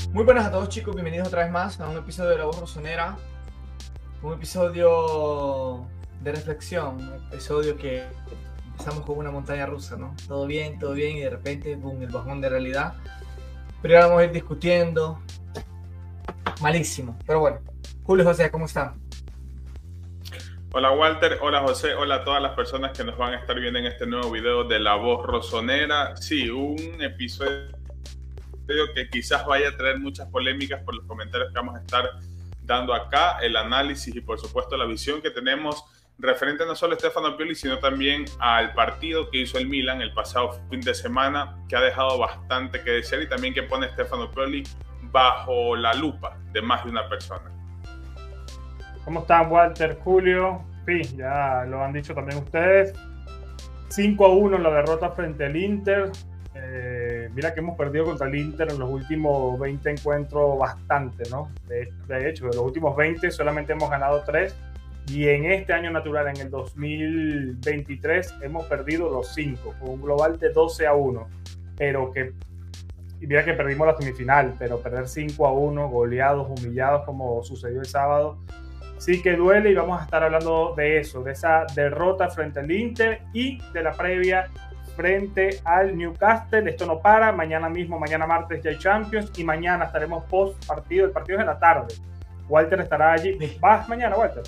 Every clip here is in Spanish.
Muy buenas a todos, chicos, bienvenidos otra vez más a un episodio de La Voz Rosonera, un episodio de reflexión, un episodio que empezamos con una montaña rusa, ¿no? Todo bien y de repente, boom, el bajón de realidad. Pero ahora vamos a ir discutiendo, malísimo, pero bueno. Julio, José, ¿cómo están? Hola Walter, hola José, hola a todas las personas que nos van a estar viendo en este nuevo video de La Voz Rosonera. Sí, un episodio que quizás vaya a traer muchas polémicas por los comentarios que vamos a estar dando acá, el análisis y por supuesto la visión que tenemos referente no solo a Stefano Pioli, sino también al partido que hizo el Milan el pasado fin de semana, que ha dejado bastante que desear y también que pone a Stefano Pioli bajo la lupa de más de una persona. ¿Cómo están, Walter, Julio? Sí, ya lo han dicho también ustedes. 5-1 la derrota frente al Inter. Mira que hemos perdido contra el Inter en los últimos 20 encuentros bastante, ¿no? De hecho, de los últimos 20 solamente hemos ganado 3. Y en este año natural, en el 2023, hemos perdido los 5, con un global de 12-1. Pero que, y mira que perdimos la semifinal, pero perder 5-1, goleados, humillados, como sucedió el sábado, sí que duele, y vamos a estar hablando de eso, de esa derrota frente al Inter y de la previa frente al Newcastle. Esto no para, mañana mismo, mañana martes ya hay Champions y mañana estaremos post partido, el partido es en la tarde. Walter estará allí. ¿Vas mañana, Walter?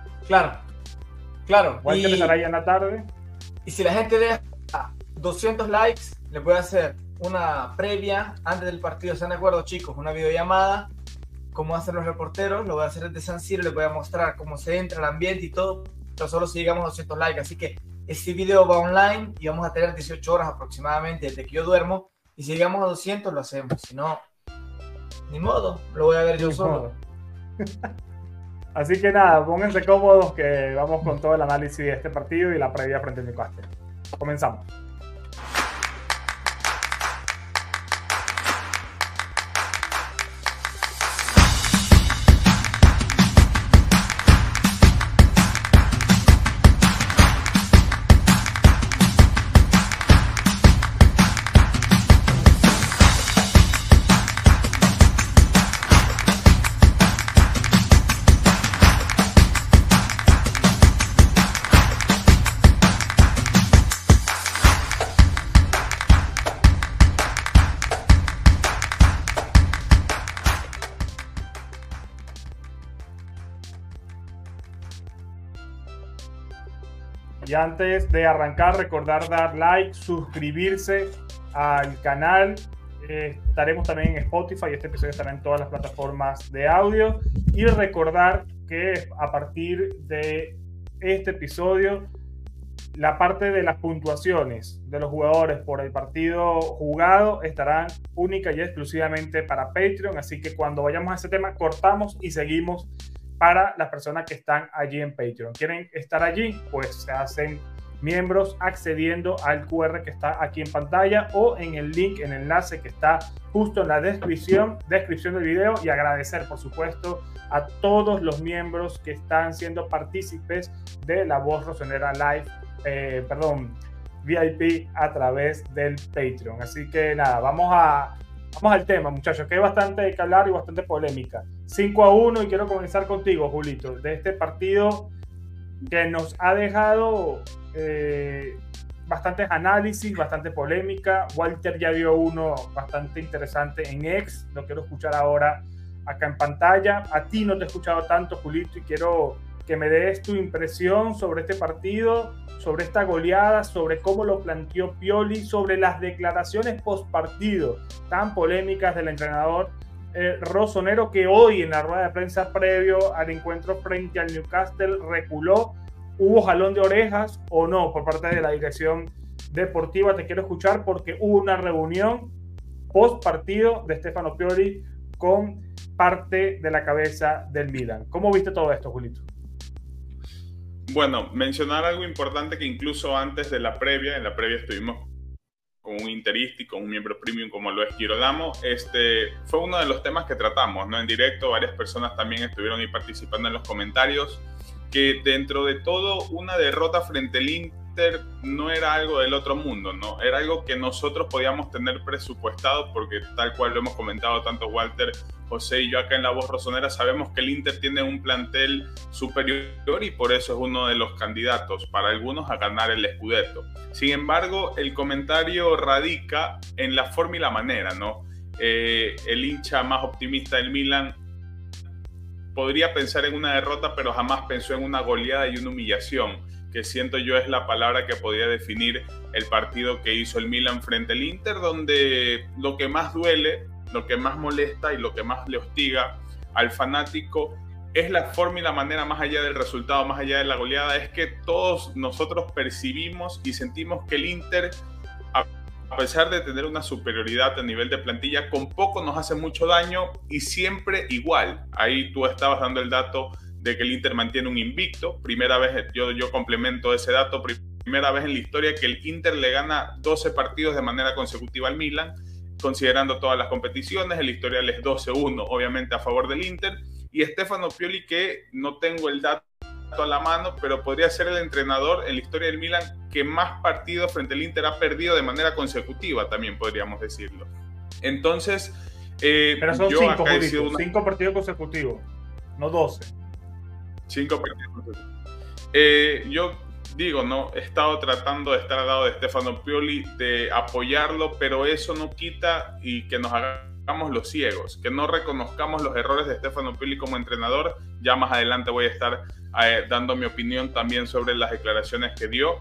Claro. Walter estará allí en la tarde. Y si la gente deja 200 likes, le voy a hacer una previa antes del partido. ¿Están de acuerdo, chicos? Una videollamada, como hacen los reporteros. Lo voy a hacer desde San Siro, les voy a mostrar cómo se entra el ambiente y todo, pero solo si llegamos a 200 likes. Así que este video va online y vamos a tener 18 horas aproximadamente desde que yo duermo, y si llegamos a 200 lo hacemos, si no, ni modo, lo voy a ver yo solo. Así que nada, pónganse cómodos que vamos con todo el análisis de este partido y la previa frente al Newcastle. Comenzamos. Y antes de arrancar, recordar dar like, suscribirse al canal. Estaremos también en Spotify, este episodio estará en todas las plataformas de audio. Y recordar que a partir de este episodio, la parte de las puntuaciones de los jugadores por el partido jugado estarán única y exclusivamente para Patreon. Así que cuando vayamos a ese tema, cortamos y seguimos para las personas que están allí en Patreon. ¿Quieren estar allí? Pues se hacen miembros accediendo al QR que está aquí en pantalla o en el link, en el enlace que está justo en la descripción del video. Y agradecer, por supuesto, a todos los miembros que están siendo partícipes de La Voz Rosonera Live, VIP a través del Patreon. Así que nada, vamos al tema, muchachos, que hay bastante que hablar y bastante polémica. 5-1, y quiero comenzar contigo, Julito, de este partido que nos ha dejado bastantes análisis, bastante polémica. Walter ya vio uno bastante interesante en X, lo quiero escuchar ahora acá en pantalla. A ti no te he escuchado tanto, Julito, y quiero que me des tu impresión sobre este partido, sobre esta goleada, sobre cómo lo planteó Pioli, sobre las declaraciones post partido tan polémicas del entrenador rosonero, que hoy en la rueda de prensa previo al encuentro frente al Newcastle reculó. ¿Hubo jalón de orejas o no por parte de la dirección deportiva? Te quiero escuchar, porque hubo una reunión post partido de Stefano Pioli con parte de la cabeza del Milan. ¿Cómo viste todo esto, Julito? Bueno, mencionar algo importante, que incluso antes de la previa, en la previa estuvimos con un interista y con un miembro premium como lo es Girolamo. Fue uno de los temas que tratamos, ¿no? En directo, varias personas también estuvieron ahí participando en los comentarios, que dentro de todo una derrota frente al Inter Inter no era algo del otro mundo, ¿no? Era algo que nosotros podíamos tener presupuestado, porque tal cual lo hemos comentado tanto Walter, José y yo acá en La Voz Rosonera, sabemos que el Inter tiene un plantel superior y por eso es uno de los candidatos para algunos a ganar el Scudetto. Sin embargo, el comentario radica en la forma y la manera, ¿no? El hincha más optimista del Milan podría pensar en una derrota, pero jamás pensó en una goleada y una humillación, que siento yo es la palabra que podría definir el partido que hizo el Milan frente al Inter, donde lo que más duele, lo que más molesta y lo que más le hostiga al fanático es la forma y la manera, más allá del resultado, más allá de la goleada, es que todos nosotros percibimos y sentimos que el Inter, a pesar de tener una superioridad a nivel de plantilla, con poco nos hace mucho daño y siempre igual. Ahí tú estabas dando el dato de que el Inter mantiene un invicto. Primera vez, yo complemento ese dato, primera vez en la historia que el Inter le gana 12 partidos de manera consecutiva al Milan, considerando todas las competiciones. El historial es 12-1, obviamente a favor del Inter. Y Stefano Pioli, que no tengo el dato a la mano, pero podría ser el entrenador en la historia del Milan que más partidos frente al Inter ha perdido de manera consecutiva, también podríamos decirlo. Entonces, pero son 5 partidos consecutivos, no 12. 5 partidos consecutivos. Yo digo, no, he estado tratando de estar al lado de Stefano Pioli, de apoyarlo, pero eso no quita y que nos hagamos los ciegos, que no reconozcamos los errores de Stefano Pioli como entrenador. Ya más adelante voy a estar dando mi opinión también sobre las declaraciones que dio,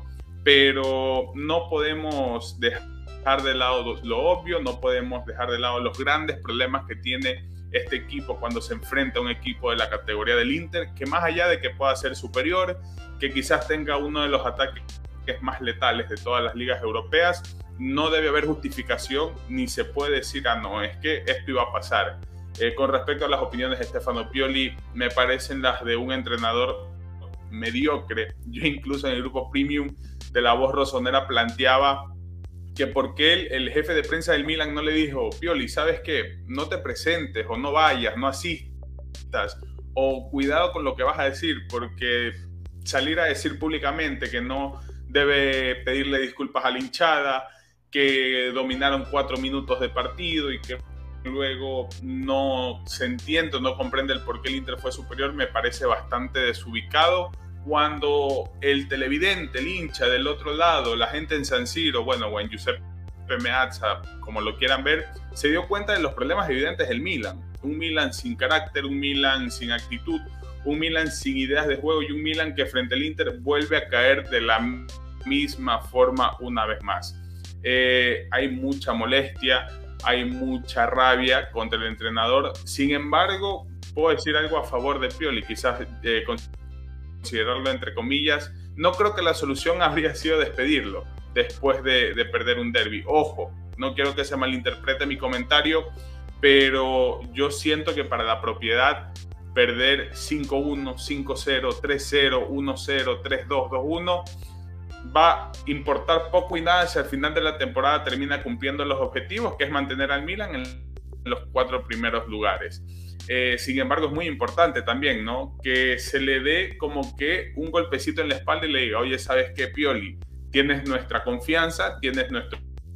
pero no podemos dejar de lado lo obvio, no podemos dejar de lado los grandes problemas que tiene este equipo cuando se enfrenta a un equipo de la categoría del Inter, que más allá de que pueda ser superior, que quizás tenga uno de los ataques más letales de todas las ligas europeas, no debe haber justificación ni se puede decir, no, es que esto iba a pasar. Con respecto a las opiniones de Stefano Pioli, me parecen las de un entrenador mediocre. Yo incluso en el grupo Premium de La Voz Rosonera planteaba que por qué el jefe de prensa del Milan no le dijo: Pioli, ¿sabes qué? No te presentes o no vayas, no asistas, o cuidado con lo que vas a decir, porque salir a decir públicamente que no debe pedirle disculpas a la hinchada, que dominaron 4 minutos de partido y que luego no se entiende, no comprende el por qué el Inter fue superior, me parece bastante desubicado, cuando el televidente, el hincha del otro lado, la gente en San Siro, bueno, o en Giuseppe Meazza, como lo quieran ver, se dio cuenta de los problemas evidentes del Milan. Un Milan sin carácter, un Milan sin actitud, un Milan sin ideas de juego y un Milan que frente al Inter vuelve a caer de la misma forma una vez más. Hay mucha molestia, hay mucha rabia contra el entrenador. Sin embargo, puedo decir algo a favor de Pioli, quizás considerarlo entre comillas. No creo que la solución habría sido despedirlo después de perder un derbi. Ojo, no quiero que se malinterprete mi comentario, pero yo siento que para la propiedad perder 5-1, 5-0, 3-0, 1-0, 3-2, 2-1 va a importar poco y nada si al final de la temporada termina cumpliendo los objetivos, que es mantener al Milan en los 4 primeros lugares. Sin embargo, es muy importante también, ¿no?, que se le dé como que un golpecito en la espalda y le diga: oye, ¿sabes qué, Pioli? Tienes nuestra confianza, tienes nuestro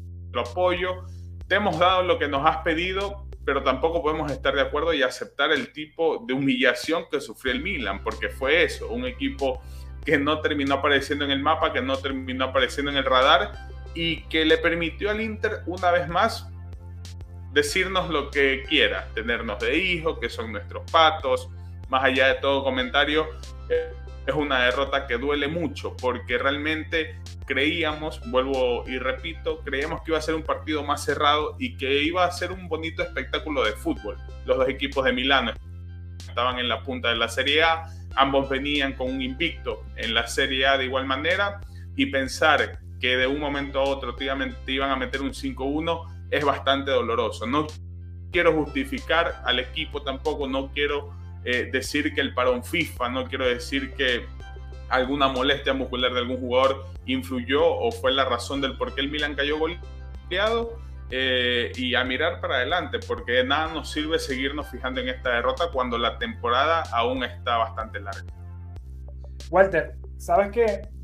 apoyo, te hemos dado lo que nos has pedido, pero tampoco podemos estar de acuerdo y aceptar el tipo de humillación que sufrió el Milan, porque fue eso, un equipo que no terminó apareciendo en el mapa, que no terminó apareciendo en el radar y que le permitió al Inter una vez más decirnos lo que quiera, tenernos de hijo, que son nuestros patos. Más allá de todo comentario, es una derrota que duele mucho, porque realmente creíamos, vuelvo y repito, creíamos que iba a ser un partido más cerrado y que iba a ser un bonito espectáculo de fútbol. Los dos equipos de Milano estaban en la punta de la Serie A, ambos venían con un invicto en la Serie A de igual manera, y pensar que de un momento a otro te iban a meter un 5-1 es bastante doloroso. No quiero justificar al equipo tampoco, no quiero decir que el parón FIFA, no quiero decir que alguna molestia muscular de algún jugador influyó o fue la razón del por qué el Milan cayó goleado, y a mirar para adelante, porque de nada nos sirve seguirnos fijando en esta derrota cuando la temporada aún está bastante larga. Walter, ¿sabes qué?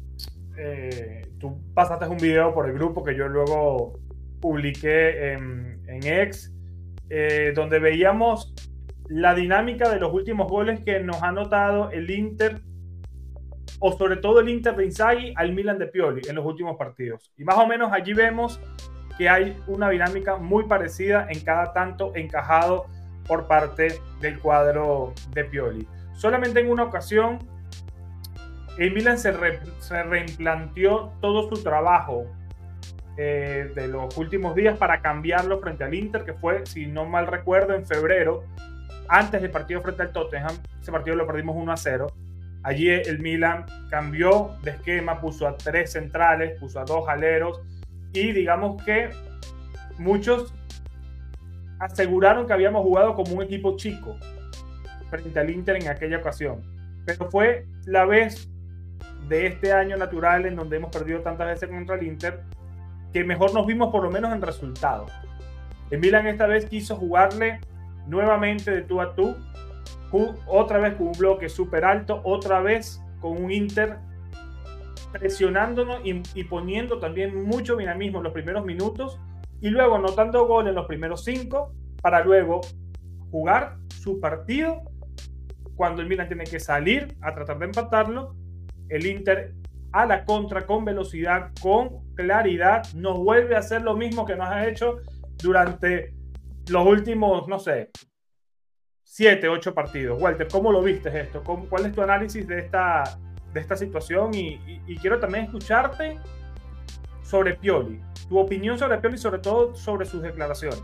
tú pasaste un video por el grupo que yo luego publiqué en X, donde veíamos la dinámica de los últimos goles que nos ha notado el Inter, o sobre todo el Inter de Inzaghi al Milan de Pioli en los últimos partidos. Y más o menos allí vemos que hay una dinámica muy parecida en cada tanto encajado por parte del cuadro de Pioli. Solamente en una ocasión el Milan se reimplanteó todo su trabajo de los últimos días para cambiarlo frente al Inter, que fue, si no mal recuerdo, en febrero, antes del partido frente al Tottenham. Ese partido lo perdimos 1-0. Allí el Milan cambió de esquema, puso a 3 centrales, puso a 2 aleros, y digamos que muchos aseguraron que habíamos jugado como un equipo chico frente al Inter en aquella ocasión. Pero fue la vez de este año natural en donde hemos perdido tantas veces contra el Inter que mejor nos vimos, por lo menos en resultado. El Milan esta vez quiso jugarle nuevamente de tú a tú, otra vez con un bloque súper alto, otra vez con un Inter presionándonos y poniendo también mucho dinamismo en los primeros minutos, y luego anotando gol en los primeros 5 para luego jugar su partido. Cuando el Milan tiene que salir a tratar de empatarlo, el Inter a la contra, con velocidad, con claridad, nos vuelve a hacer lo mismo que nos ha hecho durante los últimos, no sé, 7, 8 partidos. Walter, ¿cómo lo viste esto? ¿Cuál es tu análisis de esta situación? Y quiero también escucharte sobre Pioli, tu opinión sobre Pioli y sobre todo sobre sus declaraciones.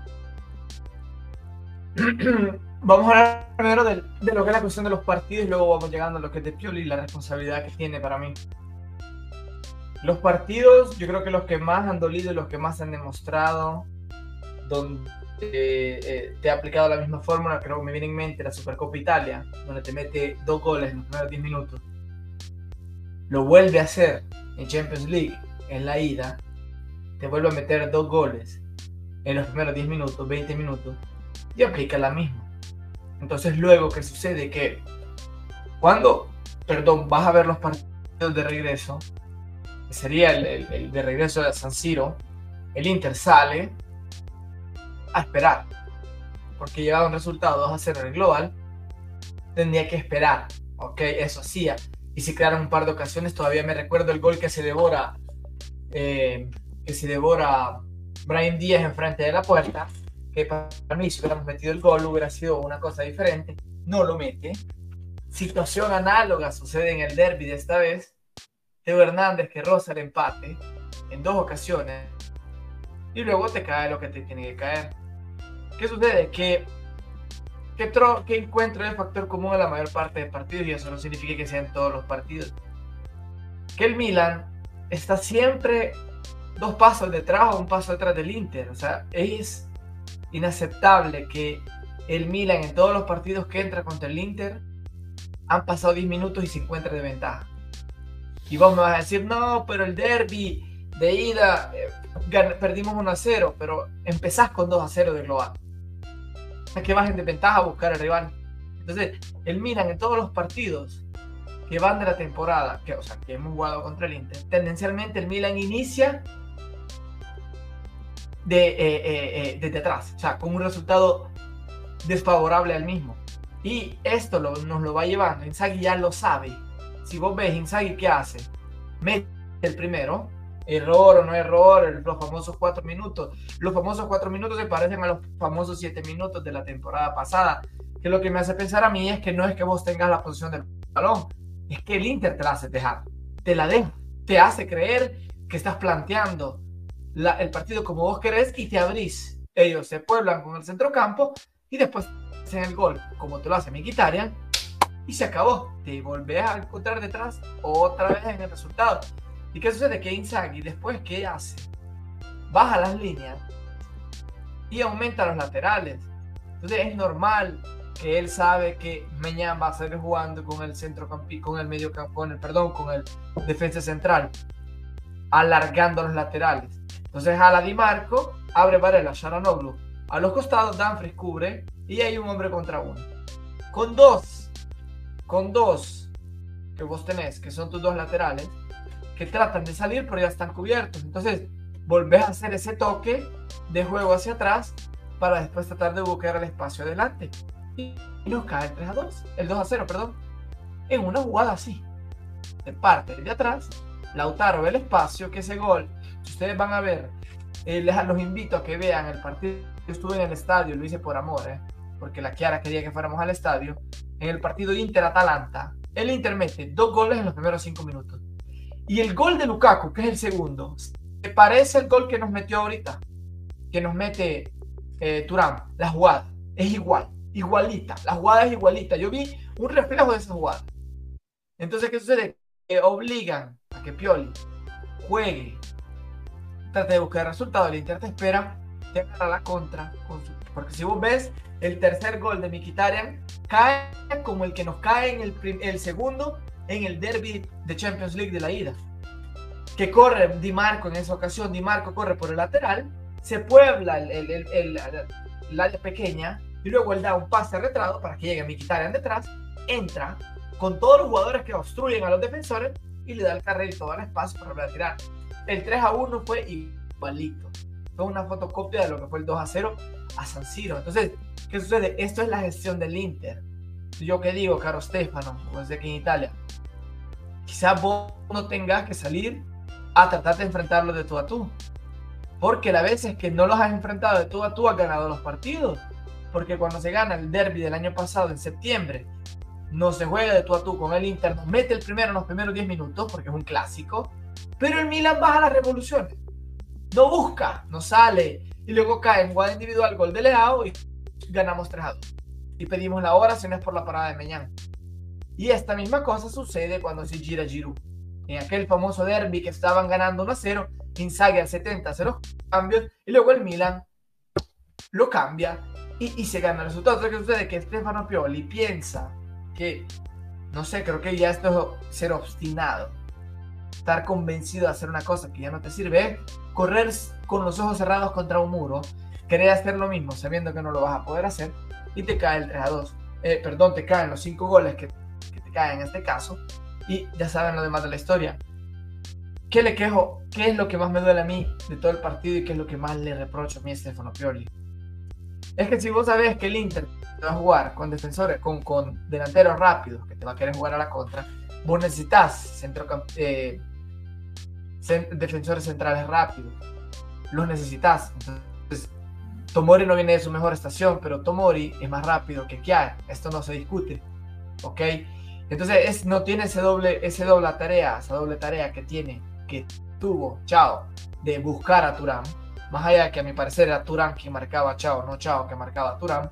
Vamos a hablar primero de lo que es la cuestión de los partidos y luego vamos llegando a lo que es de Pioli y la responsabilidad que tiene para mí. Los partidos, yo creo que los que más han dolido y los que más han demostrado donde te ha aplicado la misma fórmula, creo que me viene en mente la Supercopa Italia, donde te mete 2 goles en los primeros 10 minutos. Lo vuelve a hacer en Champions League, en la ida, te vuelve a meter 2 goles en los primeros 10 minutos, 20 minutos, y aplica la misma. Entonces luego, ¿qué sucede? Que cuando, vas a ver los partidos de regreso, que sería el de regreso de San Siro, el Inter sale a esperar, porque llevaba un resultado 2-0 en el global, tendría que esperar, ok, eso hacía, y se crearon un par de ocasiones. Todavía me recuerdo el gol que se devora Brahim Díaz enfrente de la puerta, que para mí, si hubiéramos metido el gol, hubiera sido una cosa diferente. No lo mete. Situación análoga sucede en el derbi de esta vez. Teo Hernández, que roza el empate en 2 ocasiones, y luego te cae lo que te tiene que caer. ¿Qué sucede? Que encuentro el factor común en la mayor parte de partidos, y eso no significa que sean todos los partidos. Que el Milan está siempre 2 pasos detrás o 1 paso detrás del Inter. O sea, es inaceptable que el Milan en todos los partidos que entra contra el Inter han pasado 10 minutos y se encuentra de ventaja. Y vos me vas a decir, no, pero el derbi de ida perdimos 1-0, pero empezás con 2-0 de global. O sea, que vas en desventaja a buscar al rival. Entonces, el Milan en todos los partidos que van de la temporada, que hemos jugado contra el Inter, tendencialmente el Milan inicia desde atrás, o sea, con un resultado desfavorable al mismo. Y esto nos lo va llevando. Inzaghi ya lo sabe. Si vos ves Inzaghi, ¿qué hace? Mete el primero, error o no error, los famosos 4 minutos. Los famosos 4 minutos se parecen a los famosos 7 minutos de la temporada pasada. Que lo que me hace pensar a mí es que no es que vos tengas la posición del balón, es que el Inter te la hace dejar, te la deja, te hace creer que estás planteando el partido como vos querés y te abrís. Ellos se pueblan con el centrocampo y después hacen el gol como te lo hace Mkhitaryan y se acabó. Te volvés a encontrar detrás otra vez en el resultado. ¿Y qué sucede? Que Inzaghi después, ¿qué hace? Baja las líneas y aumenta los laterales. Entonces es normal que él sabe que mañana va a salir jugando con el centrocampista, con el mediocampo, con el defensa central, alargando los laterales. Entonces jala Di Marco, abre Varela, Sharanoglu a los costados, Dumfries cubre y hay un hombre contra uno. Con dos que vos tenés, que son tus 2 laterales, que tratan de salir pero ya están cubiertos. Entonces volvés a hacer ese toque de juego hacia atrás para después tratar de buscar el espacio adelante. Y nos cae el 3-2, el 2-0, perdón, en una jugada así. De parte de atrás, Lautaro ve el espacio, que ese gol, si ustedes van a ver, los invito a que vean el partido. Yo estuve en el estadio, lo hice por amor, porque la Chiara quería que fuéramos al estadio. En el partido Inter-Atalanta, el Inter mete 2 goles en los primeros 5 minutos. Y el gol de Lukaku, que es el segundo, se parece al gol que nos metió ahorita, que nos mete Thuram. La jugada es igual, igualita, la jugada es igualita. Yo vi un reflejo de esa jugada. Entonces, ¿qué sucede? Obligan a que Pioli juegue, trate de buscar el resultado. El Inter te espera, te agarra la contra, porque si vos ves el tercer gol de Mkhitaryan, cae como el que nos cae en el segundo en el derby de Champions League de la ida, que corre Di Marco. En esa ocasión Di Marco corre por el lateral, se puebla el área pequeña y luego él da un pase retrado para que llegue Mkhitaryan detrás, entra con todos los jugadores que obstruyen a los defensores y le da el carril todo el espacio para volver a tirar. El 3-1 fue igualito, fue una fotocopia de lo que fue el 2-0 a San Siro. Entonces, ¿qué sucede? Esto es la gestión del Inter. Yo que digo, caro Stefano, como es de aquí en Italia, quizás vos no tengas que salir a tratar de enfrentarlos de tú a tú, porque las veces que no los has enfrentado de tú a tú has ganado los partidos. Porque cuando se gana el derby del año pasado en septiembre, no se juega de tú a tú con el Inter, nos mete el primero en los primeros 10 minutos porque es un clásico, pero el Milan baja las revoluciones, no busca, no sale, y luego cae en jugada individual gol de Leao y ganamos 3-2 y pedimos la hora si no es por la parada de Meñán. Y esta misma cosa sucede cuando se gira Giroud en aquel famoso derby que estaban ganando 1-0, Inzaghi al 70 0 cambios y luego el Milan lo cambia y se gana el resultado. Entonces, ¿qué sucede? Que Stefano Pioli piensa que, no sé, creo que ya esto es ser obstinado, estar convencido de hacer una cosa que ya no te sirve, correr con los ojos cerrados contra un muro, querer hacer lo mismo sabiendo que no lo vas a poder hacer y te cae el 3-2, perdón, te caen los 5 goles que te caen en este caso y ya saben lo demás de la historia. ¿Qué le quejo? ¿Qué es lo que más me duele a mí de todo el partido y qué es lo que más le reprocho a mí a Stefano Pioli? Es que si vos sabés que el Inter te va a jugar con defensores, con delanteros rápidos, que te va a querer jugar a la contra, vos necesitas defensores centrales rápidos. Los necesitas. Entonces, Tomori no viene de su mejor estación, pero Tomori es más rápido que Kjaer. Esto no se discute. ¿Ok? Entonces, no tiene esa doble tarea que tuvo Chao de buscar a Thuram. Más allá de que a mi parecer era Thuram quien marcaba a Chao, no Chao que marcaba a Thuram.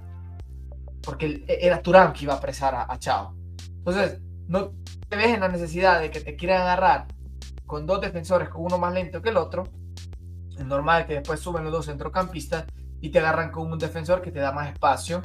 Porque era Thuram que iba a presar a Chao. Entonces, no te ves en la necesidad de que te quieran agarrar con 2 defensores, con uno más lento que el otro. Es normal que después suben los 2 centrocampistas y te agarran con un defensor que te da más espacio.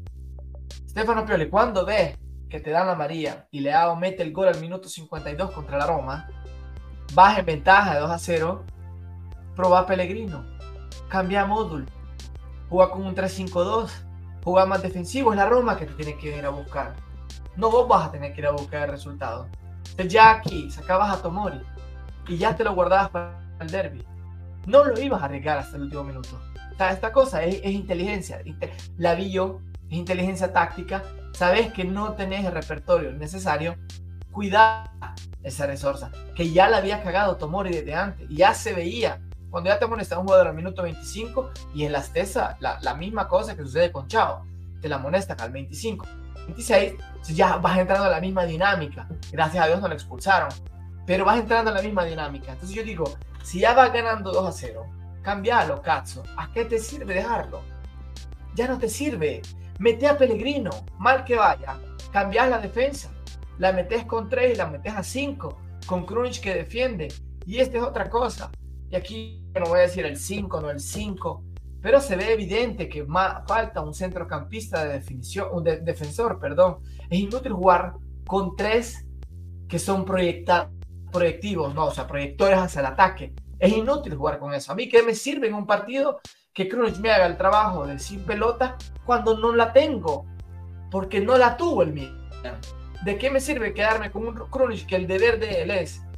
Stefano Pioli, cuando ves que te dan la amarilla y Leao mete el gol al minuto 52 contra la Roma, vas en ventaja de 2-0, probá Pellegrino, cambia módulo, juega con un 3-5-2, juega más defensivo. Es la Roma que te tiene que ir a buscar, no vos vas a tener que ir a buscar el resultado. Entonces ya aquí sacabas a Tomori y ya te lo guardabas para el derby, no lo ibas a arriesgar hasta el último minuto. O sea, esta cosa es inteligencia, la vi yo, es inteligencia táctica. Sabes que no tenés el repertorio necesario, cuidar esa resorza, que ya la había cagado Tomori desde antes, y ya se veía, cuando ya te amonestas a un jugador al minuto 25, y en la Stessa, la misma cosa que sucede con Chao, te la amonestan al 25, 26, ya vas entrando a la misma dinámica. Gracias a Dios no lo expulsaron, pero vas entrando a la misma dinámica. Entonces yo digo, si ya vas ganando 2-0, cambialo, cazzo. ¿A qué te sirve dejarlo? Ya no te sirve. Mete a Pellegrino, mal que vaya, cambias la defensa, la metes con 3 y la metes a 5, con Krunic que defiende, y esta es otra cosa. Y aquí no voy a decir el 5, no el 5, pero se ve evidente que falta un centrocampista de definición, defensor, perdón. Es inútil jugar con 3 que son proyectivos, no, o sea, proyectores hacia el ataque. Es inútil jugar con eso. A mí, ¿qué me sirve en un partido que Krunic me haga el trabajo de sin pelota cuando no la tengo? Porque no la tuvo el Milan. ¿De qué me sirve quedarme con un Krunic que el deber de él es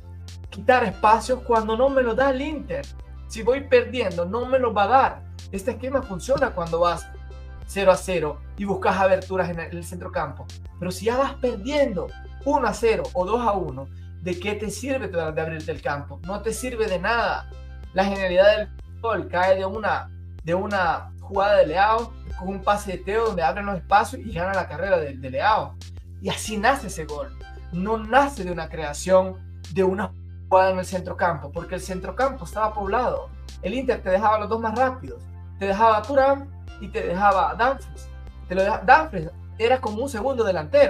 quitar espacios cuando no me lo da el Inter. Si voy perdiendo, no me lo va a dar. Este esquema funciona cuando vas 0-0 y buscas aberturas en el centrocampo. Pero si ya vas perdiendo 1-0 o 2-1, ¿de qué te sirve tratar de abrirte el campo? No te sirve de nada. La genialidad del gol cae de una jugada de Leao con un pase de Teo donde abren los espacios y gana la carrera de Leao. Y así nace ese gol. No nace de una creación de una jugada en el centrocampo, porque el centrocampo estaba poblado. El Inter te dejaba los dos más rápidos. Te dejaba a Thuram y te dejaba a Dumfries. Dumfries era como un segundo delantero,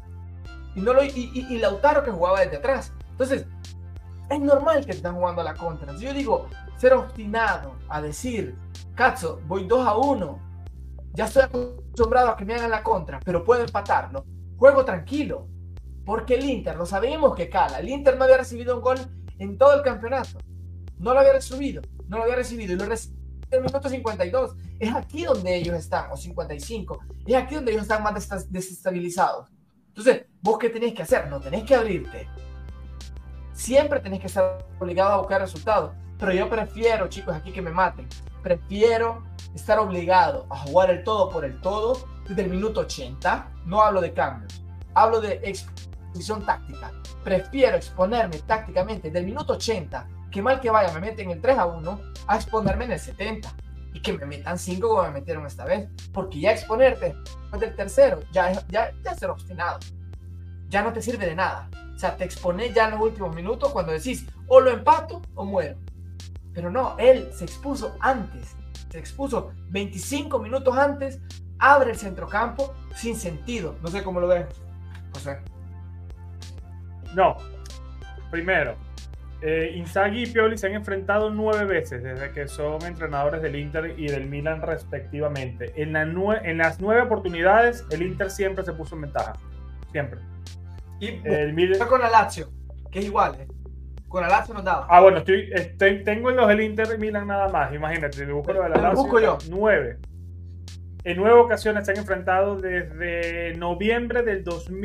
y Lautaro que jugaba desde atrás. Entonces, es normal que te están jugando a la contra. Si yo digo, ser obstinado a decir, Cazzo, voy 2-1, ya estoy acostumbrado a que me hagan la contra, pero puedo empatarlo, juego tranquilo, porque el Inter, lo sabemos que cala. El Inter no había recibido un gol en todo el campeonato, no lo había recibido y lo recibió en el minuto 52. Es aquí donde ellos están, o 55, es aquí donde ellos están más desestabilizados. Entonces, ¿vos qué tenés que hacer? No tenés que abrirte. Siempre tenés que estar obligado a buscar resultados. Pero yo prefiero, chicos, aquí que me maten, prefiero estar obligado a jugar el todo por el todo desde el minuto 80. No hablo de cambios, hablo de exposición táctica. Prefiero exponerme tácticamente del minuto 80, que mal que vaya me meten el 3-1, a exponerme en el 70 y que me metan 5 como me metieron esta vez. Porque ya exponerte después del tercero ya es ser obstinado, ya no te sirve de nada. O sea, te expones ya en los últimos minutos cuando decís o lo empato o muero. Pero no, él se expuso antes, se expuso 25 minutos antes, abre el centrocampo sin sentido. No sé cómo lo ves, José. No, primero, Inzaghi y Pioli se han enfrentado 9 veces desde que son entrenadores del Inter y del Milan respectivamente. En las 9 oportunidades, el Inter siempre se puso en ventaja, siempre. Y con la Lazio, que es igual, con la Lazio nos daba. Bueno, tengo en los del Inter y Milan nada más, imagínate, busco lo de la Lazio. Busco yo. 9. En 9 ocasiones se han enfrentado desde noviembre del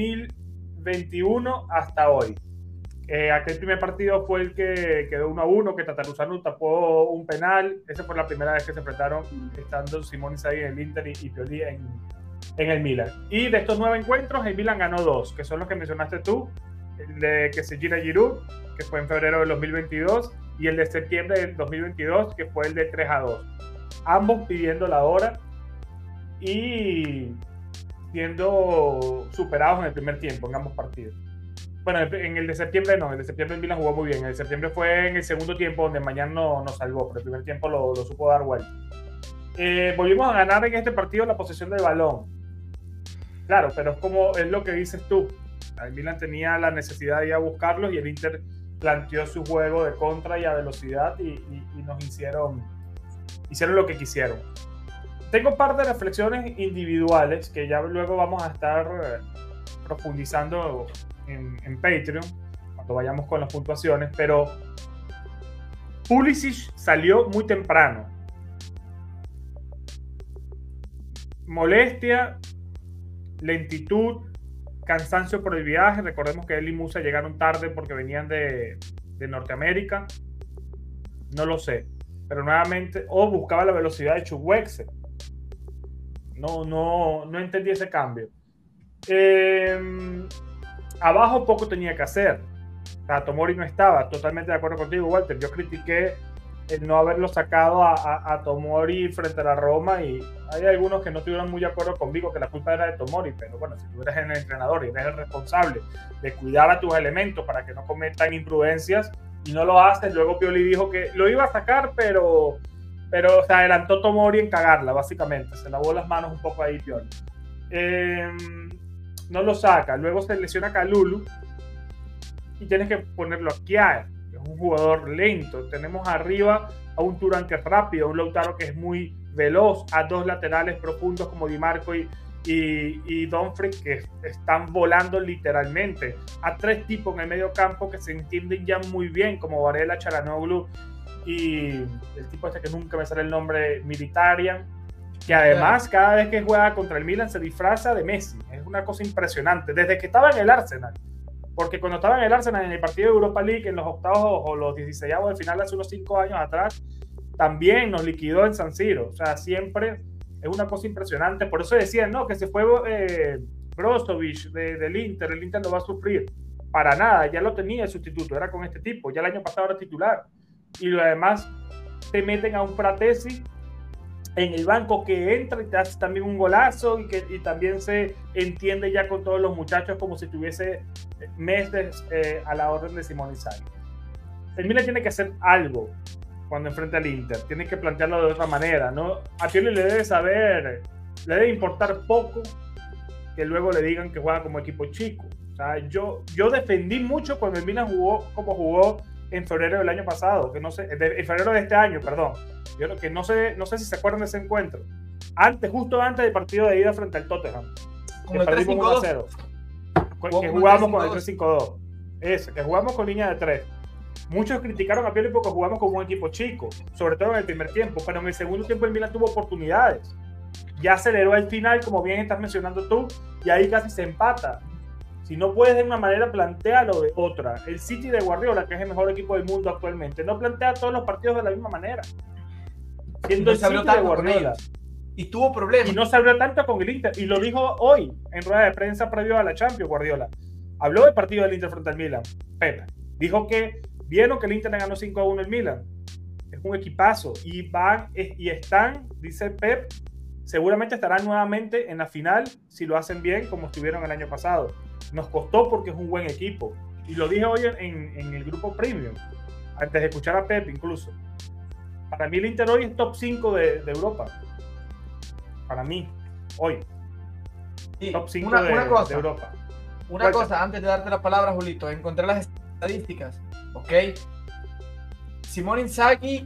2021 hasta hoy. Aquel primer partido fue el que quedó 1-1, que Tataruzanu tapó un penal. Esa fue la primera vez que se enfrentaron, estando Simone Inzaghi en el Inter y Pioli en el Milan. Y de estos 9 encuentros, el Milan ganó 2, que son los que mencionaste tú, el de que se gira Giroud, que fue en febrero del 2022, y el de septiembre del 2022, que fue el de 3-2. Ambos pidiendo la hora y siendo superados en el primer tiempo, en ambos partidos. Bueno, en el de septiembre no, el de septiembre el Milan jugó muy bien. El de septiembre fue en el segundo tiempo donde Mañana nos salvó, pero el primer tiempo lo supo dar vuelta. Volvimos a ganar en este partido la posesión del balón. Claro, pero es lo que dices tú. El Milan tenía la necesidad de ir a buscarlos y el Inter planteó su juego de contra y a velocidad y nos hicieron lo que quisieron. Tengo un par de reflexiones individuales que ya luego vamos a estar profundizando en Patreon cuando vayamos con las puntuaciones, pero Pulisic salió muy temprano. Molestia, lentitud, cansancio por el viaje. Recordemos que él y Musa llegaron tarde porque venían de Norteamérica. No lo sé, pero nuevamente, buscaba la velocidad de Chukwueze. No entendí ese cambio. Abajo poco tenía que hacer. O sea, Tomori no estaba. Totalmente de acuerdo contigo, Walter. Yo critiqué el no haberlo sacado a Tomori frente a la Roma y hay algunos que no estuvieron muy de acuerdo conmigo que la culpa era de Tomori, pero bueno, si tú eres el entrenador y eres el responsable de cuidar a tus elementos para que no cometan imprudencias y no lo haces, luego Pioli dijo que lo iba a sacar, pero se adelantó Tomori en cagarla, básicamente. Se lavó las manos un poco ahí Pioli. No lo saca, luego se lesiona Kalulu y tienes que ponerlo a Kjaer, que es un jugador lento. Tenemos arriba a un Thuram que es rápido, a un Lautaro que es muy veloz, a 2 laterales profundos como Di Marco y Dumfries que están volando literalmente, a 3 tipos en el medio campo que se entienden ya muy bien como Varela, Çalhanoğlu y el tipo este que nunca me sale el nombre, Mkhitaryan, que además cada vez que juega contra el Milan se disfraza de Messi. Es una cosa impresionante, desde que estaba en el Arsenal, Porque cuando estaba en el Arsenal, en el partido de Europa League, en los octavos o los 16avos de final hace unos 5 años atrás, también nos liquidó en San Siro. O sea, siempre es una cosa impresionante. Por eso decían, no, que se fue Brozovic del Inter, el Inter lo va a sufrir. Para nada, ya lo tenía el sustituto, era con este tipo, ya el año pasado era titular. Y lo demás, te meten a un Fratesi en el banco que entra y te hace también un golazo y también se entiende ya con todos los muchachos como si tuviese meses a la orden de Simone Inzaghi. El Milan tiene que hacer algo cuando enfrenta al Inter, tiene que plantearlo de otra manera, ¿no? A Pioli le debe importar poco que luego le digan que juega como equipo chico. O sea, yo defendí mucho cuando el Milan jugó como jugó en febrero del año pasado, que no sé, en febrero de este año, perdón. Yo creo que no sé si se acuerdan de ese encuentro. Justo antes del partido de ida frente al Tottenham. Que perdimos 1-0. Que jugamos con el 3-5-2. Ese, que jugamos con línea de 3. Muchos criticaron a Pioli porque jugamos como un equipo chico, sobre todo en el primer tiempo, pero en el segundo tiempo el Milan tuvo oportunidades. Ya aceleró al final, como bien estás mencionando tú, y ahí casi se empata. Si no puedes de una manera, plantéalo de otra. El City de Guardiola, que es el mejor equipo del mundo actualmente, no plantea todos los partidos de la misma manera. Siendo el City de Guardiola. Y tuvo problemas. Y no se abrió tanto con el Inter. Y lo dijo hoy en rueda de prensa previo a la Champions, Guardiola. Habló del partido del Inter frente al Milan. Pep dijo que vieron que el Inter le ganó 5-1 el Milan. Es un equipazo. Y están, dice Pep, seguramente estarán nuevamente en la final si lo hacen bien como estuvieron el año pasado. Nos costó porque es un buen equipo. Y lo dije hoy en el grupo Premium, antes de escuchar a Pep incluso. Para mí el Inter hoy es top 5 de Europa. Para mí, hoy. Sí, top 5 una cosa, de Europa. Una cosa, antes de darte la palabra, Julito, encontré las estadísticas, ¿ok? Simone Inzaghi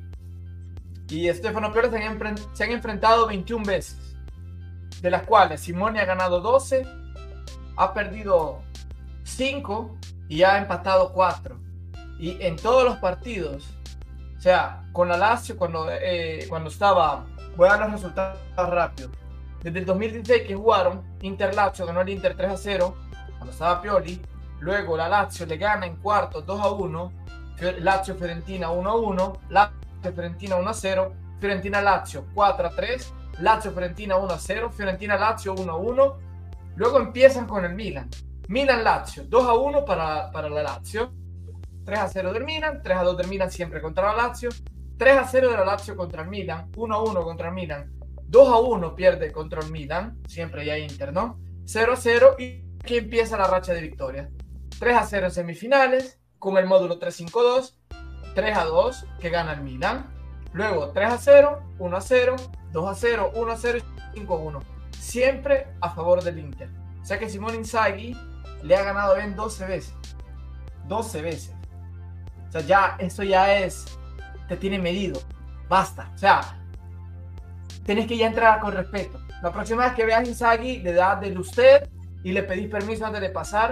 y Stefano Pioli se han enfrentado 21 veces, de las cuales Simone ha ganado 12, ha perdido 5 y ha empatado 4. Y en todos los partidos, o sea, con la Lazio, cuando estaba, voy a dar los resultados rápido. Desde el 2016 que jugaron, Inter-Lazio ganó el Inter 3-0, cuando estaba Pioli. Luego la Lazio le gana en cuartos 2-1, Lazio-Fiorentina 1-1, Lazio-Fiorentina 1-0, Fiorentina-Lazio 4-3, Lazio-Fiorentina 1-0, Fiorentina-Lazio 1-1. Luego empiezan con el Milan. Milan-Lazio 2-1 para la Lazio, 3-0 del Milan, 3-2 del Milan siempre contra la Lazio, 3-0 de la Lazio contra el Milan, 1-1 contra el Milan, 2-1 pierde contra el Milan, siempre ya Inter, ¿no? 0-0 y aquí empieza la racha de victorias. 3-0 en semifinales, con el módulo 3-5-2, 3-2 que gana el Milan, luego 3-0, 1-0, 2-0, 1-0 y 5-1. Siempre a favor del Inter. O sea que Simone Inzaghi le ha ganado bien 12 veces. 12 veces. O sea, eso ya te tiene medido. Basta. O sea, tenés que ya entrar con respeto. La próxima vez que veas a Inzaghi, le das del usted y le pedís permiso antes de pasar.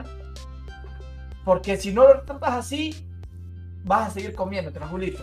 Porque si no lo tratas así, vas a seguir comiéndote, ¿no, Julito?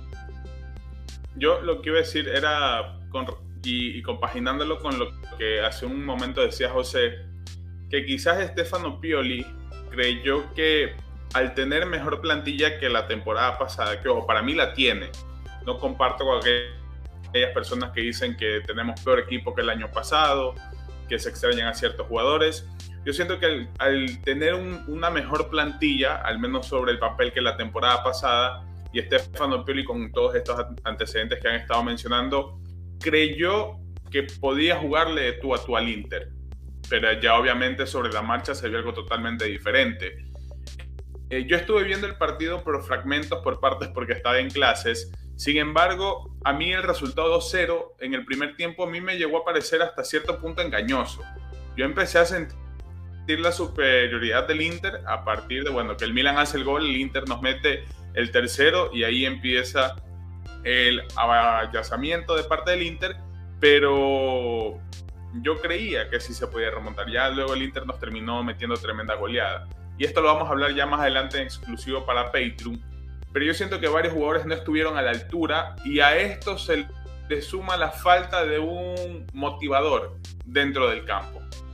Yo lo que iba a decir era, y compaginándolo con lo que hace un momento decía José, que quizás Stefano Pioli creyó que al tener mejor plantilla que la temporada pasada, que ojo, para mí la tiene, no comparto con aquellas personas que dicen que tenemos peor equipo que el año pasado, que se extrañan a ciertos jugadores. Yo siento que al tener una mejor plantilla, al menos sobre el papel que la temporada pasada, y Stefano Pioli con todos estos antecedentes que han estado mencionando, creyó que podía jugarle de tú a tú al Inter, pero ya obviamente sobre la marcha se vio algo totalmente diferente. Yo estuve viendo el partido por fragmentos, por partes, porque estaba en clases. Sin embargo, a mí el resultado 2-0 en el primer tiempo a mí me llegó a parecer hasta cierto punto engañoso. Yo empecé a sentir la superioridad del Inter a partir de, que el Milan hace el gol, el Inter nos mete el tercero y ahí empieza el avallazamiento de parte del Inter, pero yo creía que sí se podía remontar. Ya luego el Inter nos terminó metiendo tremenda goleada. Y esto lo vamos a hablar ya más adelante en exclusivo para Patreon. Pero yo siento que varios jugadores no estuvieron a la altura y a esto se le suma la falta de un motivador dentro del campo.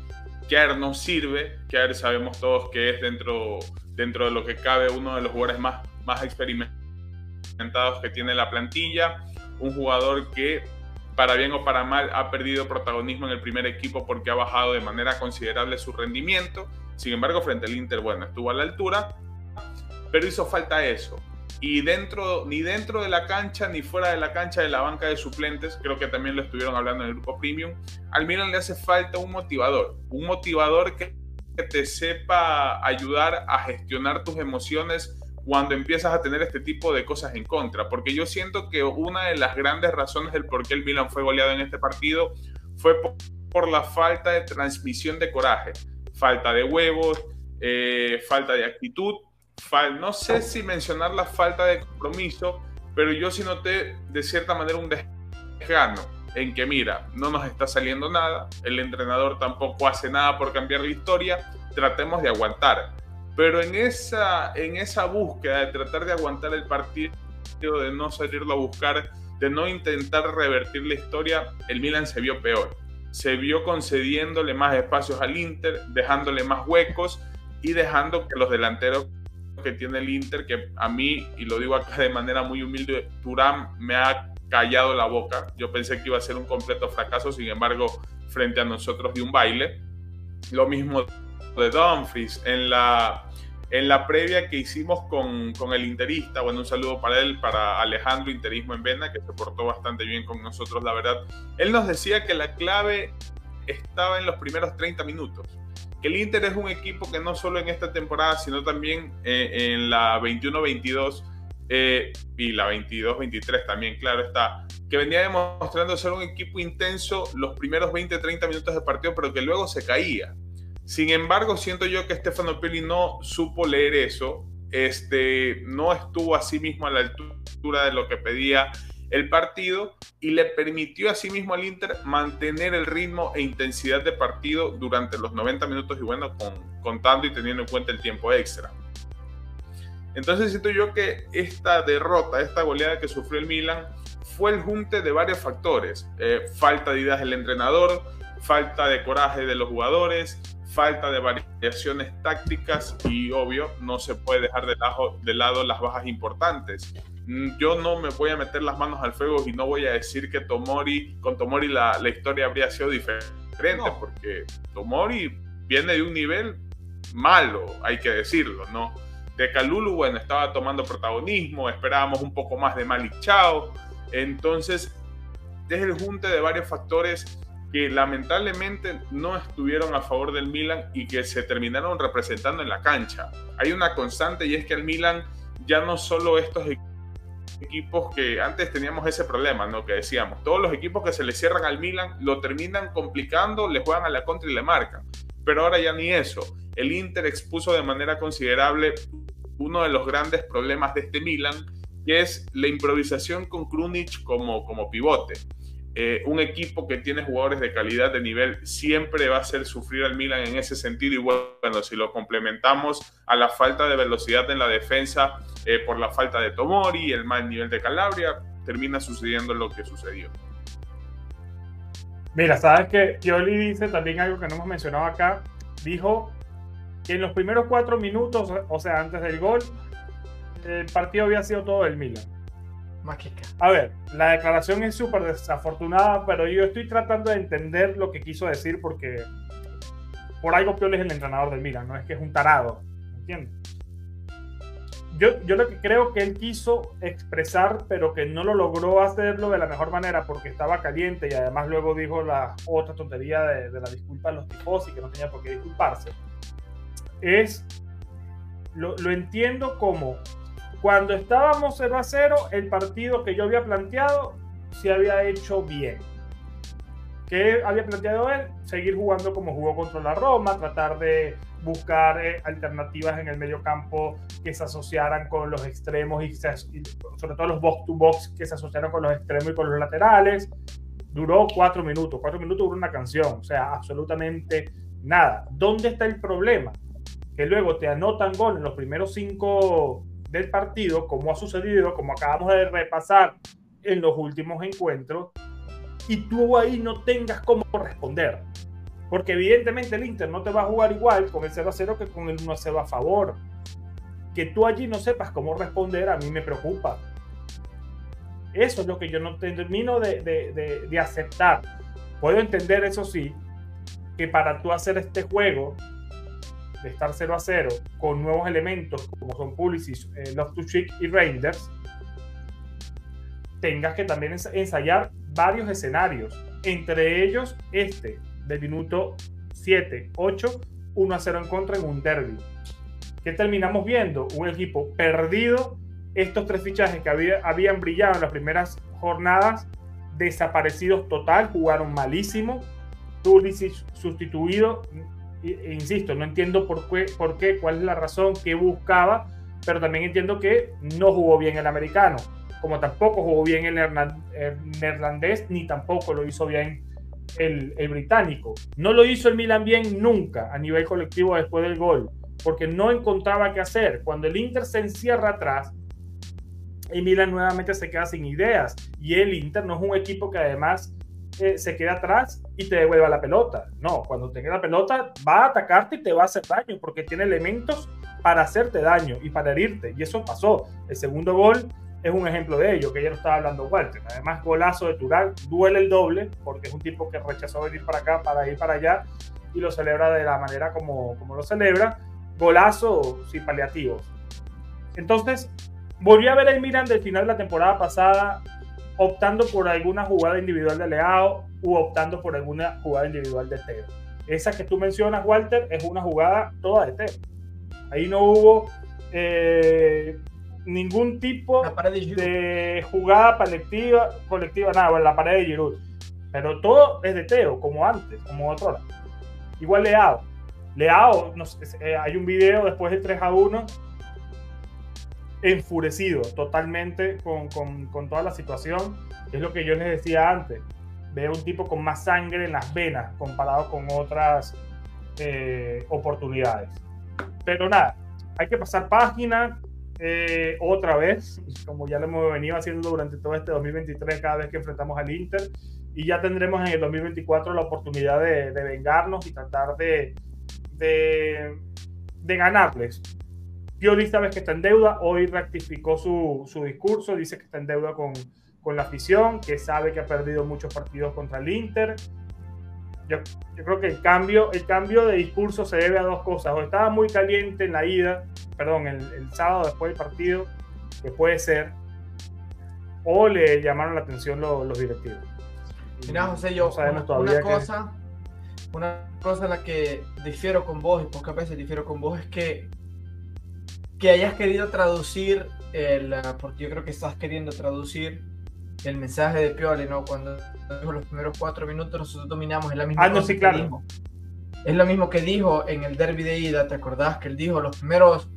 Kjaer no sirve. Kjaer sabemos todos que es dentro de lo que cabe uno de los jugadores más experimentados que tiene la plantilla. Un jugador que, para bien o para mal, ha perdido protagonismo en el primer equipo porque ha bajado de manera considerable su rendimiento. Sin embargo, frente al Inter, bueno, estuvo a la altura, pero hizo falta eso. Y ni dentro de la cancha ni fuera de la cancha, de la banca de suplentes, creo que también lo estuvieron hablando en el grupo Premium, al Milan le hace falta un motivador que te sepa ayudar a gestionar tus emociones cuando empiezas a tener este tipo de cosas en contra, porque yo siento que una de las grandes razones del por qué el Milan fue goleado en este partido fue por la falta de transmisión de coraje, falta de huevos, falta de actitud, no sé si mencionar la falta de compromiso, pero yo sí noté de cierta manera un desgano en que, mira, no nos está saliendo nada, el entrenador tampoco hace nada por cambiar la historia, tratemos de aguantar. Pero en esa búsqueda de tratar de aguantar el partido, de no salirlo a buscar, de no intentar revertir la historia, el Milan se vio peor. Se vio concediéndole más espacios al Inter, dejándole más huecos y dejando que los delanteros que tiene el Inter, que a mí, y lo digo acá de manera muy humilde, Thuram me ha callado la boca. Yo pensé que iba a ser un completo fracaso, sin embargo, frente a nosotros dio un baile. Lo mismo de Dumfries en la previa que hicimos con el interista. Bueno, un saludo para él, para Alejandro, Interismo en Vena, que se portó bastante bien con nosotros, la verdad. Él nos decía que la clave estaba en los primeros 30 minutos, que el Inter es un equipo que no solo en esta temporada, sino también en la 21-22 y la 22-23 también, claro está, que venía demostrando ser un equipo intenso los primeros 20-30 minutos de partido, pero que luego se caía. Sin embargo, siento yo que Stefano Pioli no supo leer eso, no estuvo a sí mismo a la altura de lo que pedía el partido y le permitió a sí mismo al Inter mantener el ritmo e intensidad de partido durante los 90 minutos y bueno, contando y teniendo en cuenta el tiempo extra. Entonces siento yo que esta derrota, esta goleada que sufrió el Milan fue el junte de varios factores. Falta de ideas del entrenador, falta de coraje de los jugadores, falta de variaciones tácticas y, obvio, no se puede dejar de lado las bajas importantes. Yo no me voy a meter las manos al fuego y no voy a decir que con Tomori la historia habría sido diferente, no, porque Tomori viene de un nivel malo, hay que decirlo, ¿no? De Kalulu, bueno, estaba tomando protagonismo, esperábamos un poco más de Malick Thiaw, entonces es el junte de varios factores que lamentablemente no estuvieron a favor del Milan y que se terminaron representando en la cancha. Hay una constante y es que el Milan ya no solo estos equipos que antes teníamos ese problema, ¿no? Que decíamos, todos los equipos que se le cierran al Milan lo terminan complicando, le juegan a la contra y le marcan. Pero ahora ya ni eso. El Inter expuso de manera considerable uno de los grandes problemas de este Milan, que es la improvisación con Krunic como pivote. Un equipo que tiene jugadores de calidad, de nivel, siempre va a hacer sufrir al Milan en ese sentido. Y bueno, si lo complementamos a la falta de velocidad en la defensa por la falta de Tomori, el mal nivel de Calabria, termina sucediendo lo que sucedió. Mira, sabes que Pioli dice también algo que no hemos mencionado acá. Dijo que en los primeros 4 minutos, o sea, antes del gol, el partido había sido todo del Milan. A ver, la declaración es súper desafortunada, pero yo estoy tratando de entender lo que quiso decir porque por algo Pioli es el entrenador del Milan, no es que es un tarado, ¿entiendes? Yo lo que creo que él quiso expresar, pero que no lo logró hacerlo de la mejor manera porque estaba caliente y además luego dijo la otra tontería de la disculpa a los tifosi, que no tenía por qué disculparse, lo entiendo como cuando estábamos 0-0, el partido que yo había planteado se había hecho bien. ¿Qué había planteado él? Seguir jugando como jugó contra la Roma, tratar de buscar alternativas en el medio campo que se asociaran con los extremos y sobre todo los box-to-box que se asociaran con los extremos y con los laterales. Duró 4 minutos. 4 minutos duró una canción. O sea, absolutamente nada. ¿Dónde está el problema? Que luego te anotan gol en los primeros 5 del partido, como ha sucedido, como acabamos de repasar en los últimos encuentros, y tú ahí no tengas cómo responder. Porque evidentemente el Inter no te va a jugar igual con el 0-0 que con el 1-0 a favor. Que tú allí no sepas cómo responder, a mí me preocupa. Eso es lo que yo no termino de aceptar. Puedo entender, eso sí, que para tú hacer este juego de estar 0-0 con nuevos elementos como son Pulisic, Loftus-Cheek y Reinders, tengas que también ensayar varios escenarios, entre ellos este del minuto 7, 8, 1-0 en contra en un derbi. ¿Qué terminamos viendo? Un equipo perdido. Estos 3 fichajes que habían brillado en las primeras jornadas, desaparecidos total, jugaron malísimo. Pulisic sustituido, insisto, no entiendo por qué, cuál es la razón que buscaba, pero también entiendo que no jugó bien el americano, como tampoco jugó bien el neerlandés, ni tampoco lo hizo bien el británico. No lo hizo el Milan bien nunca a nivel colectivo después del gol, porque no encontraba qué hacer. Cuando el Inter se encierra atrás, el Milan nuevamente se queda sin ideas, y el Inter no es un equipo que además se queda atrás y te devuelva la pelota. No, cuando tenga la pelota va a atacarte y te va a hacer daño, porque tiene elementos para hacerte daño y para herirte, y eso pasó. El segundo gol es un ejemplo de ello, que ya lo estaba hablando Walter. Además, golazo de Thuram, duele el doble, porque es un tipo que rechazó venir para acá para ir para allá, y lo celebra de la manera como lo celebra. Golazo sin paliativos. Entonces, volví a ver el Milan del final de la temporada pasada optando por alguna jugada individual de Leao u optando por alguna jugada individual de Teo. Esa que tú mencionas, Walter, es una jugada toda de Teo. Ahí no hubo ningún tipo de jugada colectiva, nada, bueno, la pared de Giroud. Pero todo es de Teo, como antes, como otra hora. Igual Leao, no sé, hay un video después del 3-1, enfurecido totalmente con toda la situación. Es lo que yo les decía antes. Veo un tipo con más sangre en las venas comparado con otras oportunidades. Pero nada, hay que pasar página otra vez, como ya lo hemos venido haciendo durante todo este 2023 cada vez que enfrentamos al Inter, y ya tendremos en el 2024 la oportunidad de vengarnos y tratar de ganarles. Pioli sabes que está en deuda, hoy rectificó su discurso, dice que está en deuda con la afición, que sabe que ha perdido muchos partidos contra el Inter. Yo creo que el cambio de discurso se debe a dos cosas: o estaba muy caliente en la ida, el sábado después del partido, que puede ser, o le llamaron la atención los directivos. Mira, José, yo una cosa en la que difiero con vos, y pocas veces difiero con vos, es que hayas querido traducir porque yo creo que estás queriendo traducir el mensaje de Pioli, ¿no? Cuando dijo los primeros 4 minutos nosotros dominamos, es la misma cosa sí, claro. Que dijo. Es lo mismo que dijo en el derbi de ida, ¿te acordás? Que él dijo los primeros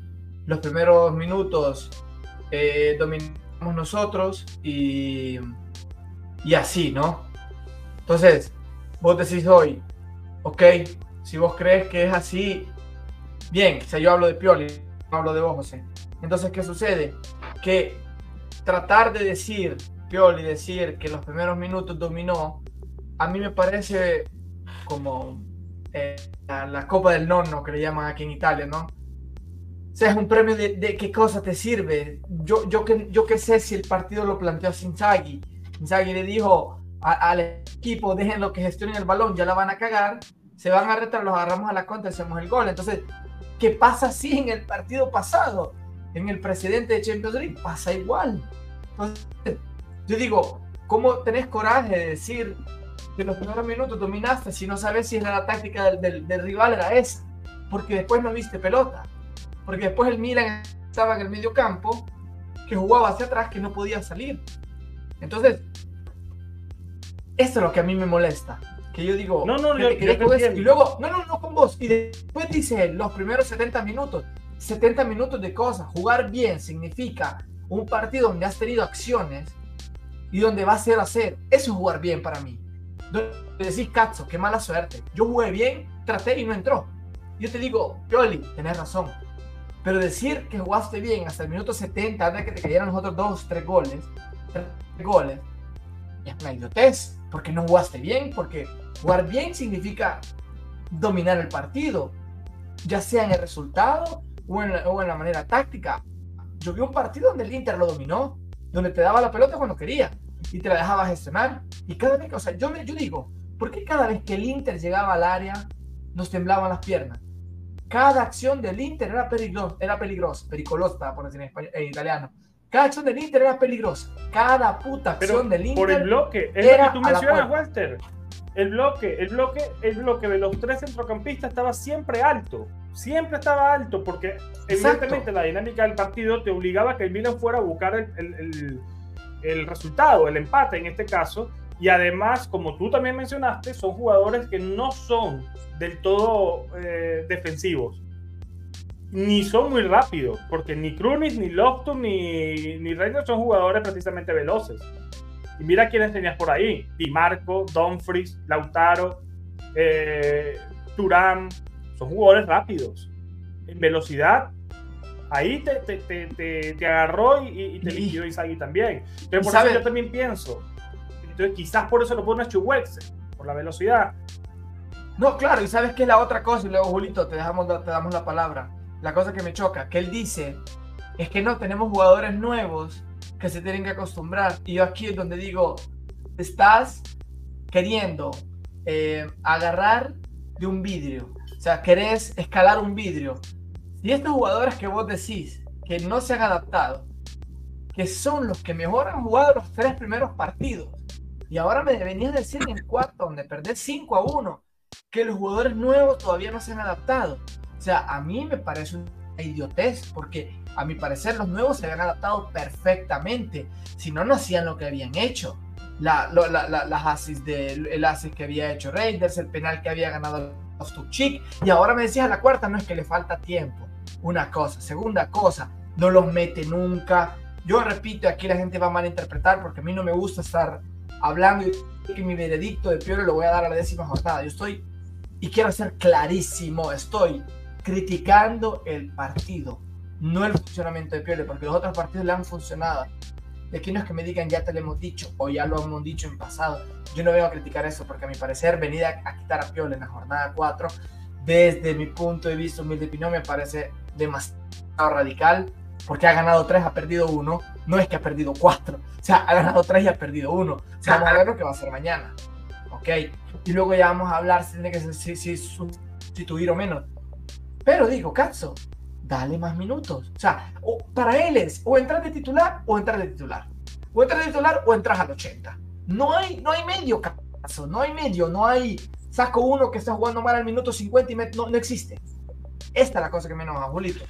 minutos dominamos nosotros y así, ¿no? Entonces, vos decís hoy, ok, si vos crees que es así, bien, o sea, yo hablo de Pioli, no hablo de vos, José. Entonces, ¿qué sucede? Que tratar de decir, Pioli, decir que los primeros minutos dominó, a mí me parece como la copa del nonno, que le llaman aquí en Italia, ¿no? O sea, es un premio de qué cosa te sirve. Yo qué sé si el partido lo planteó Inzaghi. Inzaghi le dijo al equipo, déjenlo que gestionen el balón, ya la van a cagar, se van a retar, los agarramos a la contra y hacemos el gol. Entonces, ¿qué pasa así en el partido pasado? En el precedente de Champions League pasa igual. Entonces, yo digo, ¿cómo tenés coraje de decir que los primeros minutos dominaste si no sabes si la táctica del rival era esa? Porque después no viste pelota. Porque después el Milan estaba en el medio campo, que jugaba hacia atrás, que no podía salir. Entonces, eso es lo que a mí me molesta. Que yo digo, y luego, no con vos. Y después dice, los primeros 70 minutos de cosas. Jugar bien significa un partido donde has tenido acciones y donde va a 0-0. Eso es jugar bien para mí. Donde decís, Cazzo, qué mala suerte. Yo jugué bien, traté y no entró. Yo te digo, Pioli, tenés razón. Pero decir que jugaste bien hasta el minuto 70, antes de que te cayeran los otros 2-3 goles, es una idiotez. Porque no jugaste bien, porque jugar bien significa dominar el partido, ya sea en el resultado o en la manera táctica. Yo vi un partido donde el Inter lo dominó, donde te daba la pelota cuando quería y te la dejaba gestionar. Y cada vez que, o sea, yo digo, ¿por qué cada vez que el Inter llegaba al área nos temblaban las piernas? Cada acción del Inter era peligrosa, pericolosa, por decir en italiano. Cada acción del Inter era peligrosa. Cada puta acción del Inter. Por el bloque, es lo que tú mencionas, Walter. El bloque de los tres centrocampistas estaba siempre alto. Siempre estaba alto, porque evidentemente la dinámica del partido te obligaba a que el Milan fuera a buscar el resultado, el empate en este caso. Y además, como tú también mencionaste, son jugadores que no son del todo defensivos. Ni son muy rápidos, porque ni Krunic, ni Loftus, ni Reinders son jugadores precisamente veloces. Y mira quiénes tenías por ahí: Di Marco, Dumfries, Lautaro, Thuram. Son jugadores rápidos. En velocidad, ahí te agarró y te liquidó Inzaghi también. Entonces, por eso yo también pienso. Entonces, quizás por eso lo pone Chukwueze, por la velocidad. No, claro, y sabes qué es la otra cosa, y luego, Julito, te damos la palabra. La cosa que me choca, que él dice, es que no tenemos jugadores nuevos que se tienen que acostumbrar. Y yo aquí es donde digo, estás queriendo agarrar de un vidrio. O sea, querés escalar un vidrio. Y estos jugadores que vos decís que no se han adaptado, que son los que mejor han jugado los 3 primeros partidos, y ahora me venías a decir en el cuarto, donde perdés 5-1, que los jugadores nuevos todavía no se han adaptado. O sea, a mí me parece una idiotez, porque a mi parecer los nuevos se habían adaptado perfectamente. Si no, no hacían lo que habían hecho. Las asis el asis que había hecho Reinders, el penal que había ganado Loftus-Cheek, y ahora me decías a la cuarta, no, es que le falta tiempo. Una cosa. Segunda cosa, no los mete nunca. Yo repito, aquí la gente va a malinterpretar, porque a mí no me gusta estar hablando y que mi veredicto de Pioli lo voy a dar a la 10ª jornada. Yo estoy, y quiero ser clarísimo, estoy criticando el partido, no el funcionamiento de Pioli, porque los otros partidos le han funcionado. De aquí no es que me digan ya te lo hemos dicho o ya lo hemos dicho en pasado. Yo no vengo a criticar eso, porque a mi parecer venir a quitar a Pioli en la jornada 4, desde mi punto de vista, humilde opinión, me parece demasiado radical, porque ha ganado 3, ha perdido 1, no es que ha perdido 4, o sea, ha ganado 3 y ha perdido 1. O sea, vamos a ver lo que va a hacer mañana, ¿ok? Y luego ya vamos a hablar si tiene que sustituir o menos. Pero digo, Katso, dale más minutos. O sea, para él es o entrar de titular o entrar de titular. O entrar de titular o entras al 80. No hay medio, Katso, no hay medio, no hay saco uno que está jugando mal al minuto 50 y no existe. Esta es la cosa que me enoja, Julito.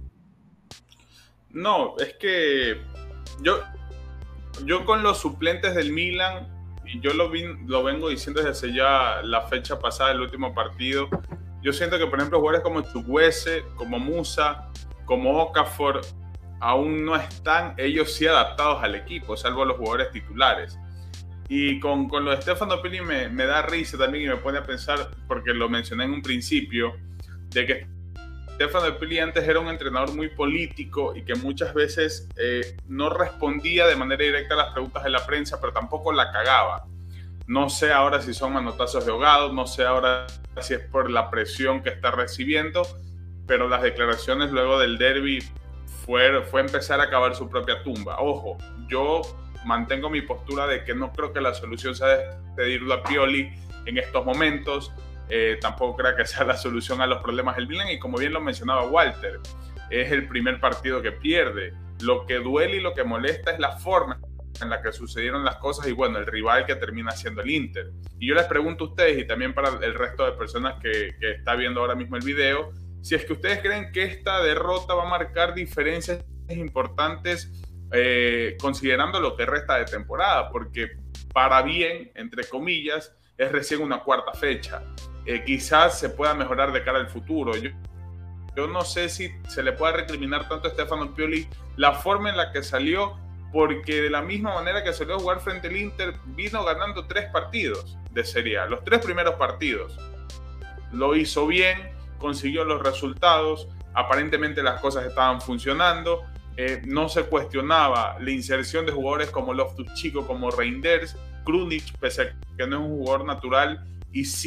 No, es que yo con los suplentes del Milan, y yo lo vengo diciendo desde ya la fecha pasada, el último partido, yo siento que, por ejemplo, jugadores como Chukwueze, como Musa, como Okafor, aún no están ellos sí adaptados al equipo, salvo los jugadores titulares. Y con lo de Stefano Pioli me da risa también, y me pone a pensar, porque lo mencioné en un principio, de que Stefano Pioli antes era un entrenador muy político y que muchas veces no respondía de manera directa a las preguntas de la prensa, pero tampoco la cagaba. No sé ahora si son manotazos de ahogado, no sé ahora si es por la presión que está recibiendo, pero las declaraciones luego del derbi fue empezar a cavar su propia tumba. Ojo, yo mantengo mi postura de que no creo que la solución sea despedirlo a Pioli en estos momentos. Tampoco creo que sea la solución a los problemas del Milan, y como bien lo mencionaba Walter, es el primer partido que pierde. Lo que duele y lo que molesta es la forma en la que sucedieron las cosas, y bueno, el rival que termina siendo el Inter. Y yo les pregunto a ustedes, y también para el resto de personas que está viendo ahora mismo el video, si es que ustedes creen que esta derrota va a marcar diferencias importantes considerando lo que resta de temporada, porque para bien, entre comillas, es recién una cuarta fecha. Quizás se pueda mejorar de cara al futuro. Yo no sé si se le puede recriminar tanto a Stefano Pioli la forma en la que salió, porque de la misma manera que salió a jugar frente al Inter, vino ganando 3 partidos de Serie A. Los 3 primeros partidos lo hizo bien, consiguió los resultados, aparentemente las cosas estaban funcionando, no se cuestionaba la inserción de jugadores como Loftus-Cheek, como Reinders, Krunic, pese a que no es un jugador natural, y sí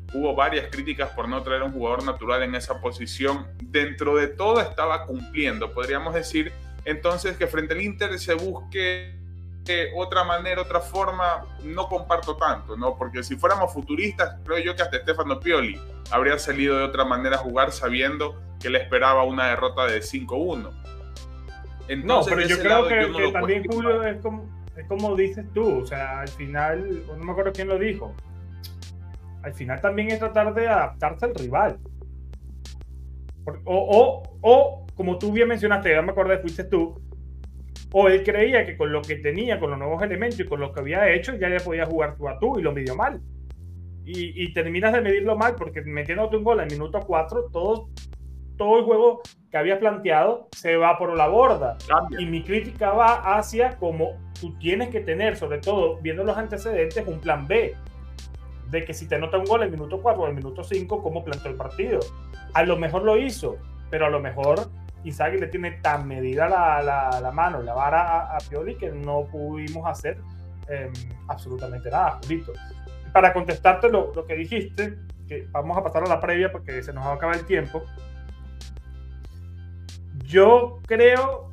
hubo varias críticas por no traer un jugador natural en esa posición. Dentro de todo estaba cumpliendo, podríamos decir. Entonces, que frente al Inter se busque otra manera, otra forma, no comparto tanto, ¿no? Porque si fuéramos futuristas, creo yo que hasta Stefano Pioli habría salido de otra manera a jugar sabiendo que le esperaba una derrota de 5-1. Entonces, no, pero yo creo que también, Julio, es como dices tú, o sea, al final, no me acuerdo quién lo dijo, al final también es tratar de adaptarse al rival. O como tú bien mencionaste, ya me acordé, fuiste tú, o él creía que con lo que tenía, con los nuevos elementos y con lo que había hecho, ya le podía jugar tú a tú y lo midió mal. Y terminas de medirlo mal porque metiéndote un gol en minuto 4, todo el juego que habías planteado se va por la borda. Cambia. Y mi crítica va hacia cómo tú tienes que tener, sobre todo viendo los antecedentes, un plan B. De que si te nota un gol en minuto 4 o en minuto 5, ¿cómo planteó el partido? A lo mejor lo hizo, pero a lo mejor Inzaghi le tiene tan medida la mano, la vara a Pioli, que no pudimos hacer absolutamente nada, Julito. Para contestarte lo que dijiste, que vamos a pasar a la previa porque se nos va a acabar el tiempo. Yo creo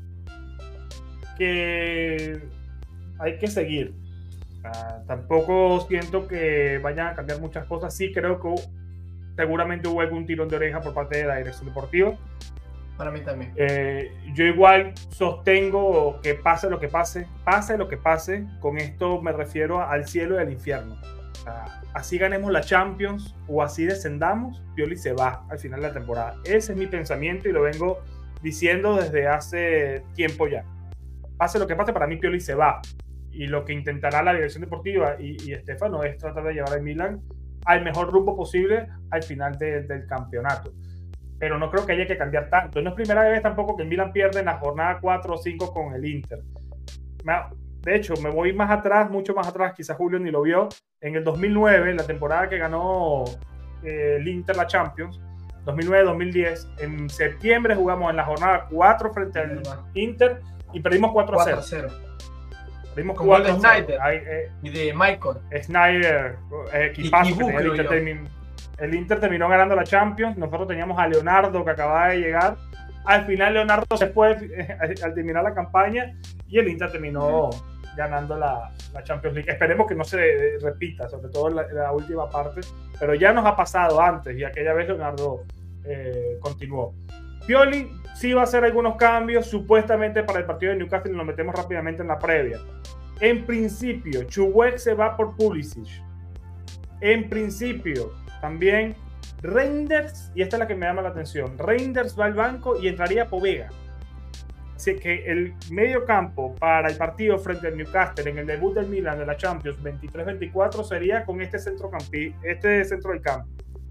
que hay que seguir. Tampoco siento que vayan a cambiar muchas cosas. Sí creo que seguramente hubo algún tirón de oreja por parte de la dirección deportiva. Para mí también. Yo igual sostengo que pase lo que pase, con esto me refiero al cielo y al infierno. Así ganemos la Champions o así descendamos, Pioli se va al final de la temporada. Ese es mi pensamiento y lo vengo diciendo desde hace tiempo ya. Pase lo que pase, para mí Pioli se va. Y lo que intentará la dirección deportiva y Stefano es tratar de llevar al Milan al mejor rumbo posible al final del campeonato. Pero no creo que haya que cambiar tanto. No es primera vez tampoco que el Milan pierde en la jornada 4 o 5 con el Inter. De hecho, me voy más atrás, mucho más atrás, quizás Julio ni lo vio. En el 2009, la temporada que ganó el Inter la Champions, 2009-2010, en septiembre jugamos en la jornada 4 frente al Inter y perdimos 4-0. Perdimos con gol de Snyder y de Michael. Snyder, equipazo que tenía el Inter terminó ganando la Champions. Nosotros teníamos a Leonardo que acababa de llegar. Al final Leonardo se fue al terminar la campaña y el Inter terminó ganando la Champions League. Esperemos que no se repita, sobre todo en la última parte, pero ya nos ha pasado antes y aquella vez Leonardo continuó. Pioli sí va a hacer algunos cambios, supuestamente para el partido de Newcastle, y nos metemos rápidamente en la previa. En principio, Chukwueze se va por Pulisic. En principio, también Reinders, y esta es la que me llama la atención, Reinders va al banco y entraría Povega. Así que el medio campo para el partido frente al Newcastle en el debut del Milan de la Champions 23-24 sería con este centro del campo.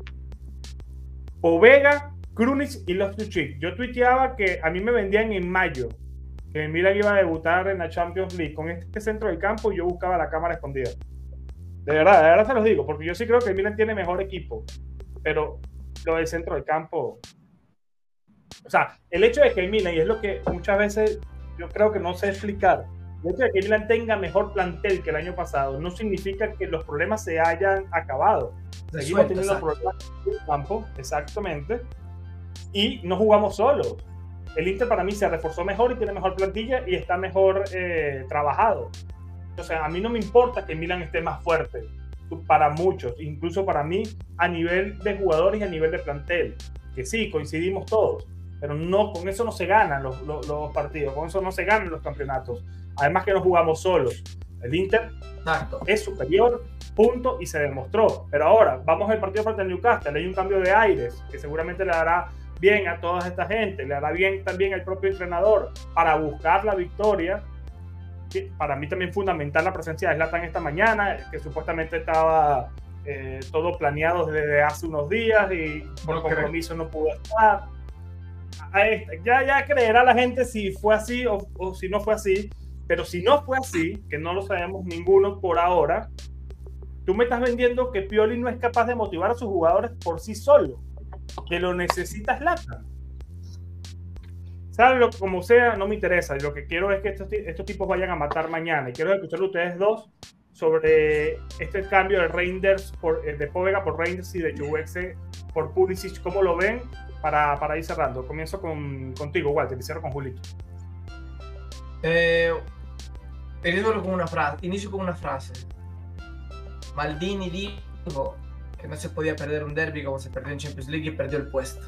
Povega, Krunic y Loftus-Cheek. Yo tuiteaba que a mí me vendían en mayo que el Milan iba a debutar en la Champions League con este centro del campo y yo buscaba la cámara escondida. De verdad se los digo, porque yo sí creo que el Milan tiene mejor equipo, pero lo del centro del campo, o sea, el hecho de que el Milan, y es lo que muchas veces yo creo que no sé explicar, el hecho de que el Milan tenga mejor plantel que el año pasado no significa que los problemas se hayan acabado. Seguimos teniendo problemas en el campo, exactamente, y no jugamos solos. El Inter para mí se reforzó mejor y tiene mejor plantilla y está mejor trabajado. O sea, a mí no me importa que el Milan esté más fuerte, para muchos, incluso para mí, a nivel de jugadores y a nivel de plantel, que sí, coincidimos todos, pero no, con eso no se ganan los partidos, con eso no se ganan los campeonatos. Además que no jugamos solos. El Inter es superior, punto, y se demostró. Pero ahora, vamos al partido frente al Newcastle, hay un cambio de aires que seguramente le dará bien a toda esta gente, le hará bien también al propio entrenador para buscar la victoria. Para mí también fundamental la presencia de Zlatan esta mañana, que supuestamente estaba todo planeado desde hace unos días y por compromiso no pudo estar. Ya creerá la gente si fue así o si no fue así, pero si no fue así, que no lo sabemos ninguno por ahora, tú me estás vendiendo que Pioli no es capaz de motivar a sus jugadores por sí solo, que lo necesita Zlatan. ¿Sabes? Como sea, no me interesa. Lo que quiero es que estos tipos vayan a matar mañana. Y quiero escucharlo ustedes dos sobre este cambio de Reinders de Povega por Reinders y de Chukwueze por Pulisic. ¿Cómo lo ven? Para ir cerrando. Comienzo contigo, Walter, y cierro con Julito. Inicio con una frase. Maldini dijo que no se podía perder un derbi como se perdió en Champions League y perdió el puesto.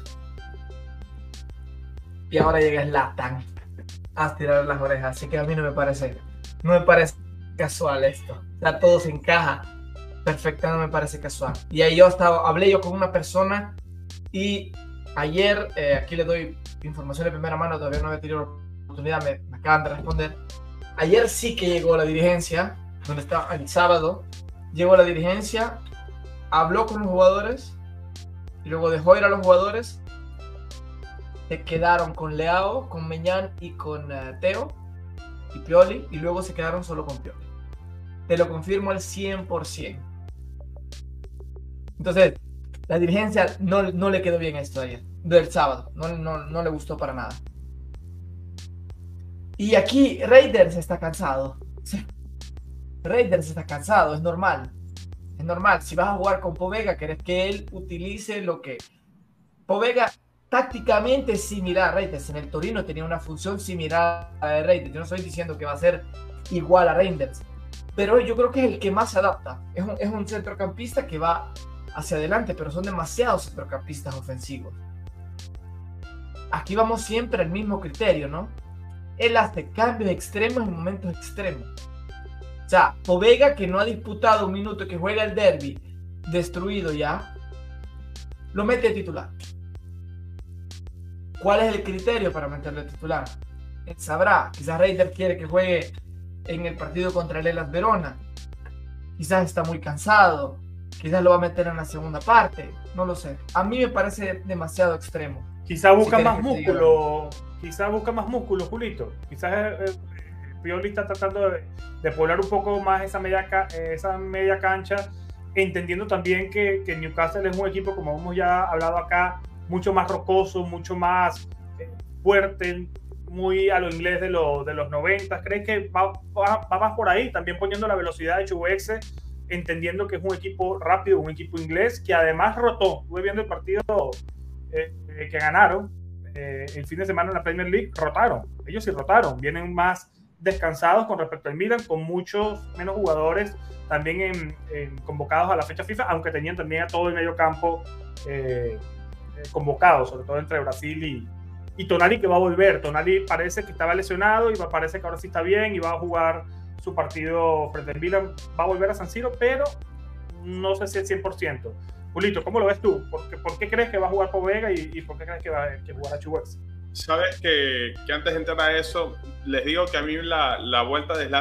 Y ahora llega Zlatan a estirar las orejas, así que a mí no me parece casual esto. O sea, todo se encaja perfecto, no me parece casual. Y ahí hablé yo con una persona y ayer, aquí le doy información de primera mano, todavía no había tenido la oportunidad, me acaban de responder. Ayer sí que llegó la dirigencia, donde estaba el sábado, llegó la dirigencia, habló con los jugadores y luego dejó ir a los jugadores. Se quedaron con Leao, con Meñán y con Theo y Pioli, y luego se quedaron solo con Pioli. Te lo confirmo al 100%. Entonces, la dirigencia no le quedó bien esto ayer, del sábado, no le gustó para nada. Y aquí Reinders está cansado. Reinders está cansado, es normal. Es normal, si vas a jugar con Povega, querés que él utilice lo que... Povega tácticamente es similar a Reinders. En el Torino tenía una función similar a la de Reinders. Yo no estoy diciendo que va a ser igual a Reinders, pero yo creo que es el que más se adapta. Es un centrocampista que va hacia adelante, pero son demasiados centrocampistas ofensivos. Aquí vamos siempre al mismo criterio, ¿no? Él hace cambios extremos en momentos extremos. O sea, Povega, que no ha disputado un minuto, que juega el derbi destruido ya, lo mete de titular. ¿Cuál es el criterio para meterlo de titular? Él sabrá. Quizás Reinders quiere que juegue en el partido contra el Hellas Verona. Quizás está muy cansado. Quizás lo va a meter en la segunda parte. No lo sé. A mí me parece demasiado extremo. Quizás busca más músculo. Quizás busca más músculo, Julito. Quizás Pioli está tratando de poblar un poco más esa media cancha, entendiendo también que Newcastle es un equipo, como hemos ya hablado acá, mucho más rocoso, mucho más fuerte, muy a lo inglés de los 90. ¿Crees que va más por ahí? También poniendo la velocidad de Chukwueze, entendiendo que es un equipo rápido, un equipo inglés, que además rotó. Estuve viendo el partido que ganaron el fin de semana en la Premier League. Rotaron, ellos sí rotaron, vienen más descansados con respecto al Milan, con muchos menos jugadores también convocados a la fecha FIFA, aunque tenían también a todo el medio campo convocados, sobre todo entre Brasil y Tonali, que va a volver. Tonali parece que estaba lesionado y parece que ahora sí está bien y va a jugar su partido frente al Milan. Va a volver a San Siro, pero no sé si al 100%. Julito, ¿cómo lo ves tú? ¿Por qué crees que va a jugar Povega y por qué crees que va a jugar a Chukwueze? Sabes que antes de entrar a eso, les digo que a mí la vuelta de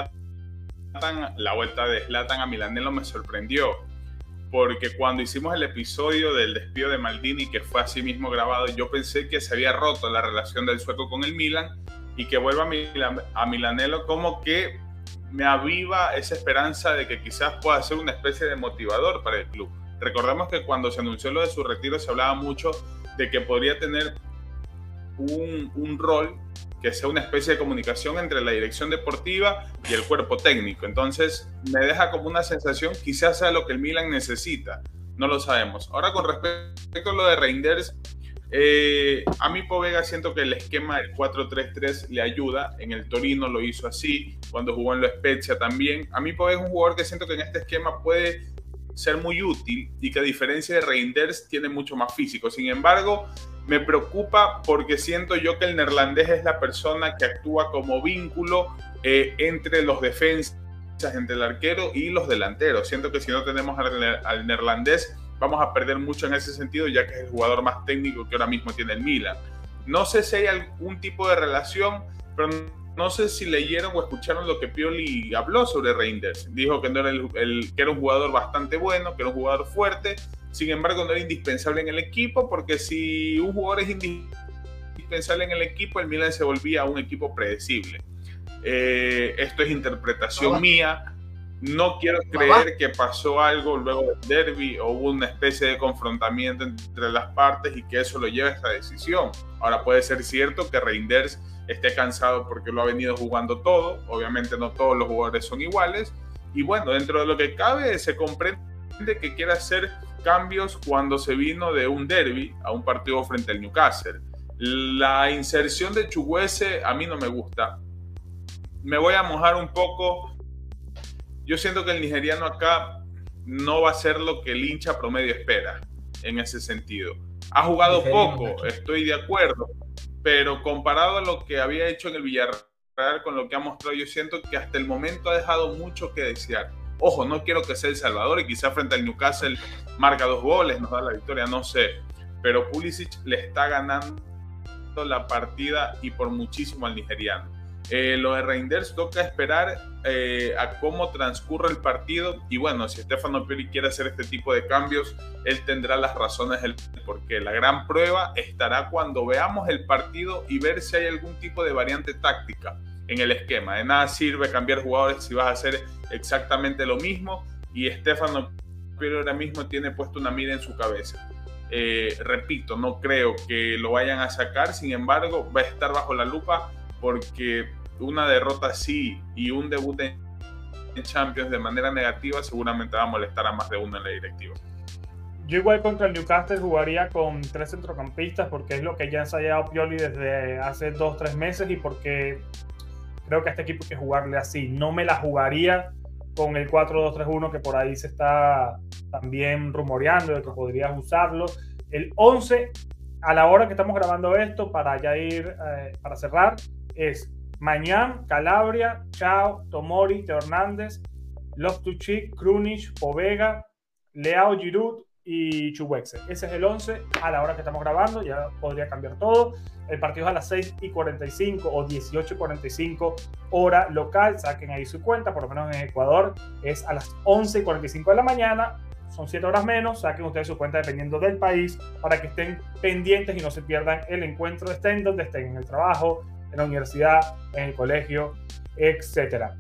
Zlatan a Milanello me sorprendió, porque cuando hicimos el episodio del despido de Maldini, que fue así mismo grabado, yo pensé que se había roto la relación del sueco con el Milan, y que vuelva a Milanello como que me aviva esa esperanza de que quizás pueda ser una especie de motivador para el club. Recordemos que cuando se anunció lo de su retiro se hablaba mucho de que podría tener un rol que sea una especie de comunicación entre la dirección deportiva y el cuerpo técnico. Entonces me deja como una sensación, quizás sea lo que el Milan necesita, no lo sabemos. Ahora, con respecto a lo de Reinders, a mí Povega siento que el esquema del 4-3-3 le ayuda. En el Torino lo hizo así, cuando jugó en lo Spezia también. A mí Povega es un jugador que siento que en este esquema puede ser muy útil y que, a diferencia de Reinders, tiene mucho más físico. Sin embargo, me preocupa porque siento yo que el neerlandés es la persona que actúa como vínculo entre los defensas, entre el arquero y los delanteros. Siento que si no tenemos al neerlandés, vamos a perder mucho en ese sentido, ya que es el jugador más técnico que ahora mismo tiene el Milan. No sé si hay algún tipo de relación, pero no sé si leyeron o escucharon lo que Pioli habló sobre Reinders. Dijo que no era que era un jugador bastante bueno, que era un jugador fuerte. Sin embargo, no era indispensable en el equipo, porque si un jugador es indispensable en el equipo, el Milan se volvía un equipo predecible. Esto es interpretación mía. No quiero creer que pasó algo luego del derbi o hubo una especie de confrontamiento entre las partes y que eso lo lleve a esta decisión. Ahora, puede ser cierto que Reinders esté cansado porque lo ha venido jugando todo. Obviamente no todos los jugadores son iguales, Y bueno, dentro de lo que cabe, se comprende que quiere hacer cambios cuando se vino de un derbi a un partido frente al Newcastle. La inserción de Chukwueze a mí no me gusta. Me voy a mojar un poco. Yo siento que el nigeriano acá no va a ser lo que el hincha promedio espera en ese sentido. Ha jugado poco, estoy de acuerdo, pero comparado a lo que había hecho en el Villarreal con lo que ha mostrado, yo siento que hasta el momento ha dejado mucho que desear. Ojo, no quiero que sea El Salvador y quizá frente al Newcastle marca 2 goles, nos da la victoria, no sé, pero Pulisic le está ganando la partida y por muchísimo al nigeriano. Lo de Reinders toca esperar a cómo transcurre el partido, y bueno, si Stefano Pioli quiere hacer este tipo de cambios, él tendrá las razones del porqué. La gran prueba estará cuando veamos el partido y ver si hay algún tipo de variante táctica en el esquema. De nada sirve cambiar jugadores si vas a hacer exactamente lo mismo, y Stefano Pioli ahora mismo tiene puesto una mira en su cabeza. Repito, no creo que lo vayan a sacar, sin embargo va a estar bajo la lupa, porque una derrota así y un debut en Champions de manera negativa seguramente va a molestar a más de uno en la directiva. Yo igual contra el Newcastle jugaría con 3 centrocampistas, porque es lo que ya ha ensayado Pioli desde hace 2-3 meses, y porque creo que a este equipo hay que jugarle así. No me la jugaría con el 4-2-3-1 que por ahí se está también rumoreando de que podrías usarlo. El 11 a la hora que estamos grabando esto, para ya ir para cerrar, es Mañán, Calabria, Chao, Tomori, Teo Hernández, Loftus-Cheek, Krunic, Povega, Leao, Giroud y Chukwueze. Ese es el 11 a la hora que estamos grabando. Ya podría cambiar todo. El partido es a las 6:45 o 18:45 hora local. Saquen ahí su cuenta, por lo menos en Ecuador es a las 11:45 de la mañana. Son 7 horas menos. Saquen ustedes su cuenta dependiendo del país, para que estén pendientes y no se pierdan el encuentro, estén donde estén, en el trabajo, en la universidad, en el colegio, etcétera.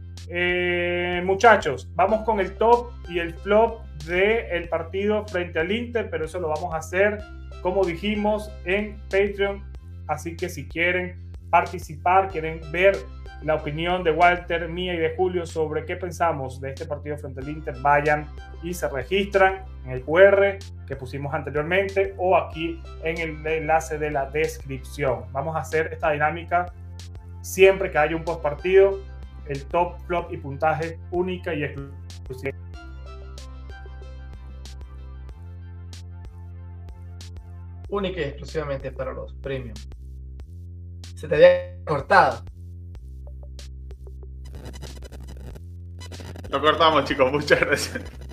Muchachos, vamos con el top y el flop del partido frente al Inter, pero eso lo vamos a hacer, como dijimos, en Patreon. Así que si quieren participar, quieren ver la opinión de Walter, mía y de Julio sobre qué pensamos de este partido frente al Inter, vayan y se registran en el QR que pusimos anteriormente o aquí en el enlace de la descripción. Vamos a hacer esta dinámica siempre que haya un post partido, el top, flop y puntaje única y exclusiva. Única y exclusivamente para los premium. Se te había cortado. Lo cortamos, chicos, muchas gracias.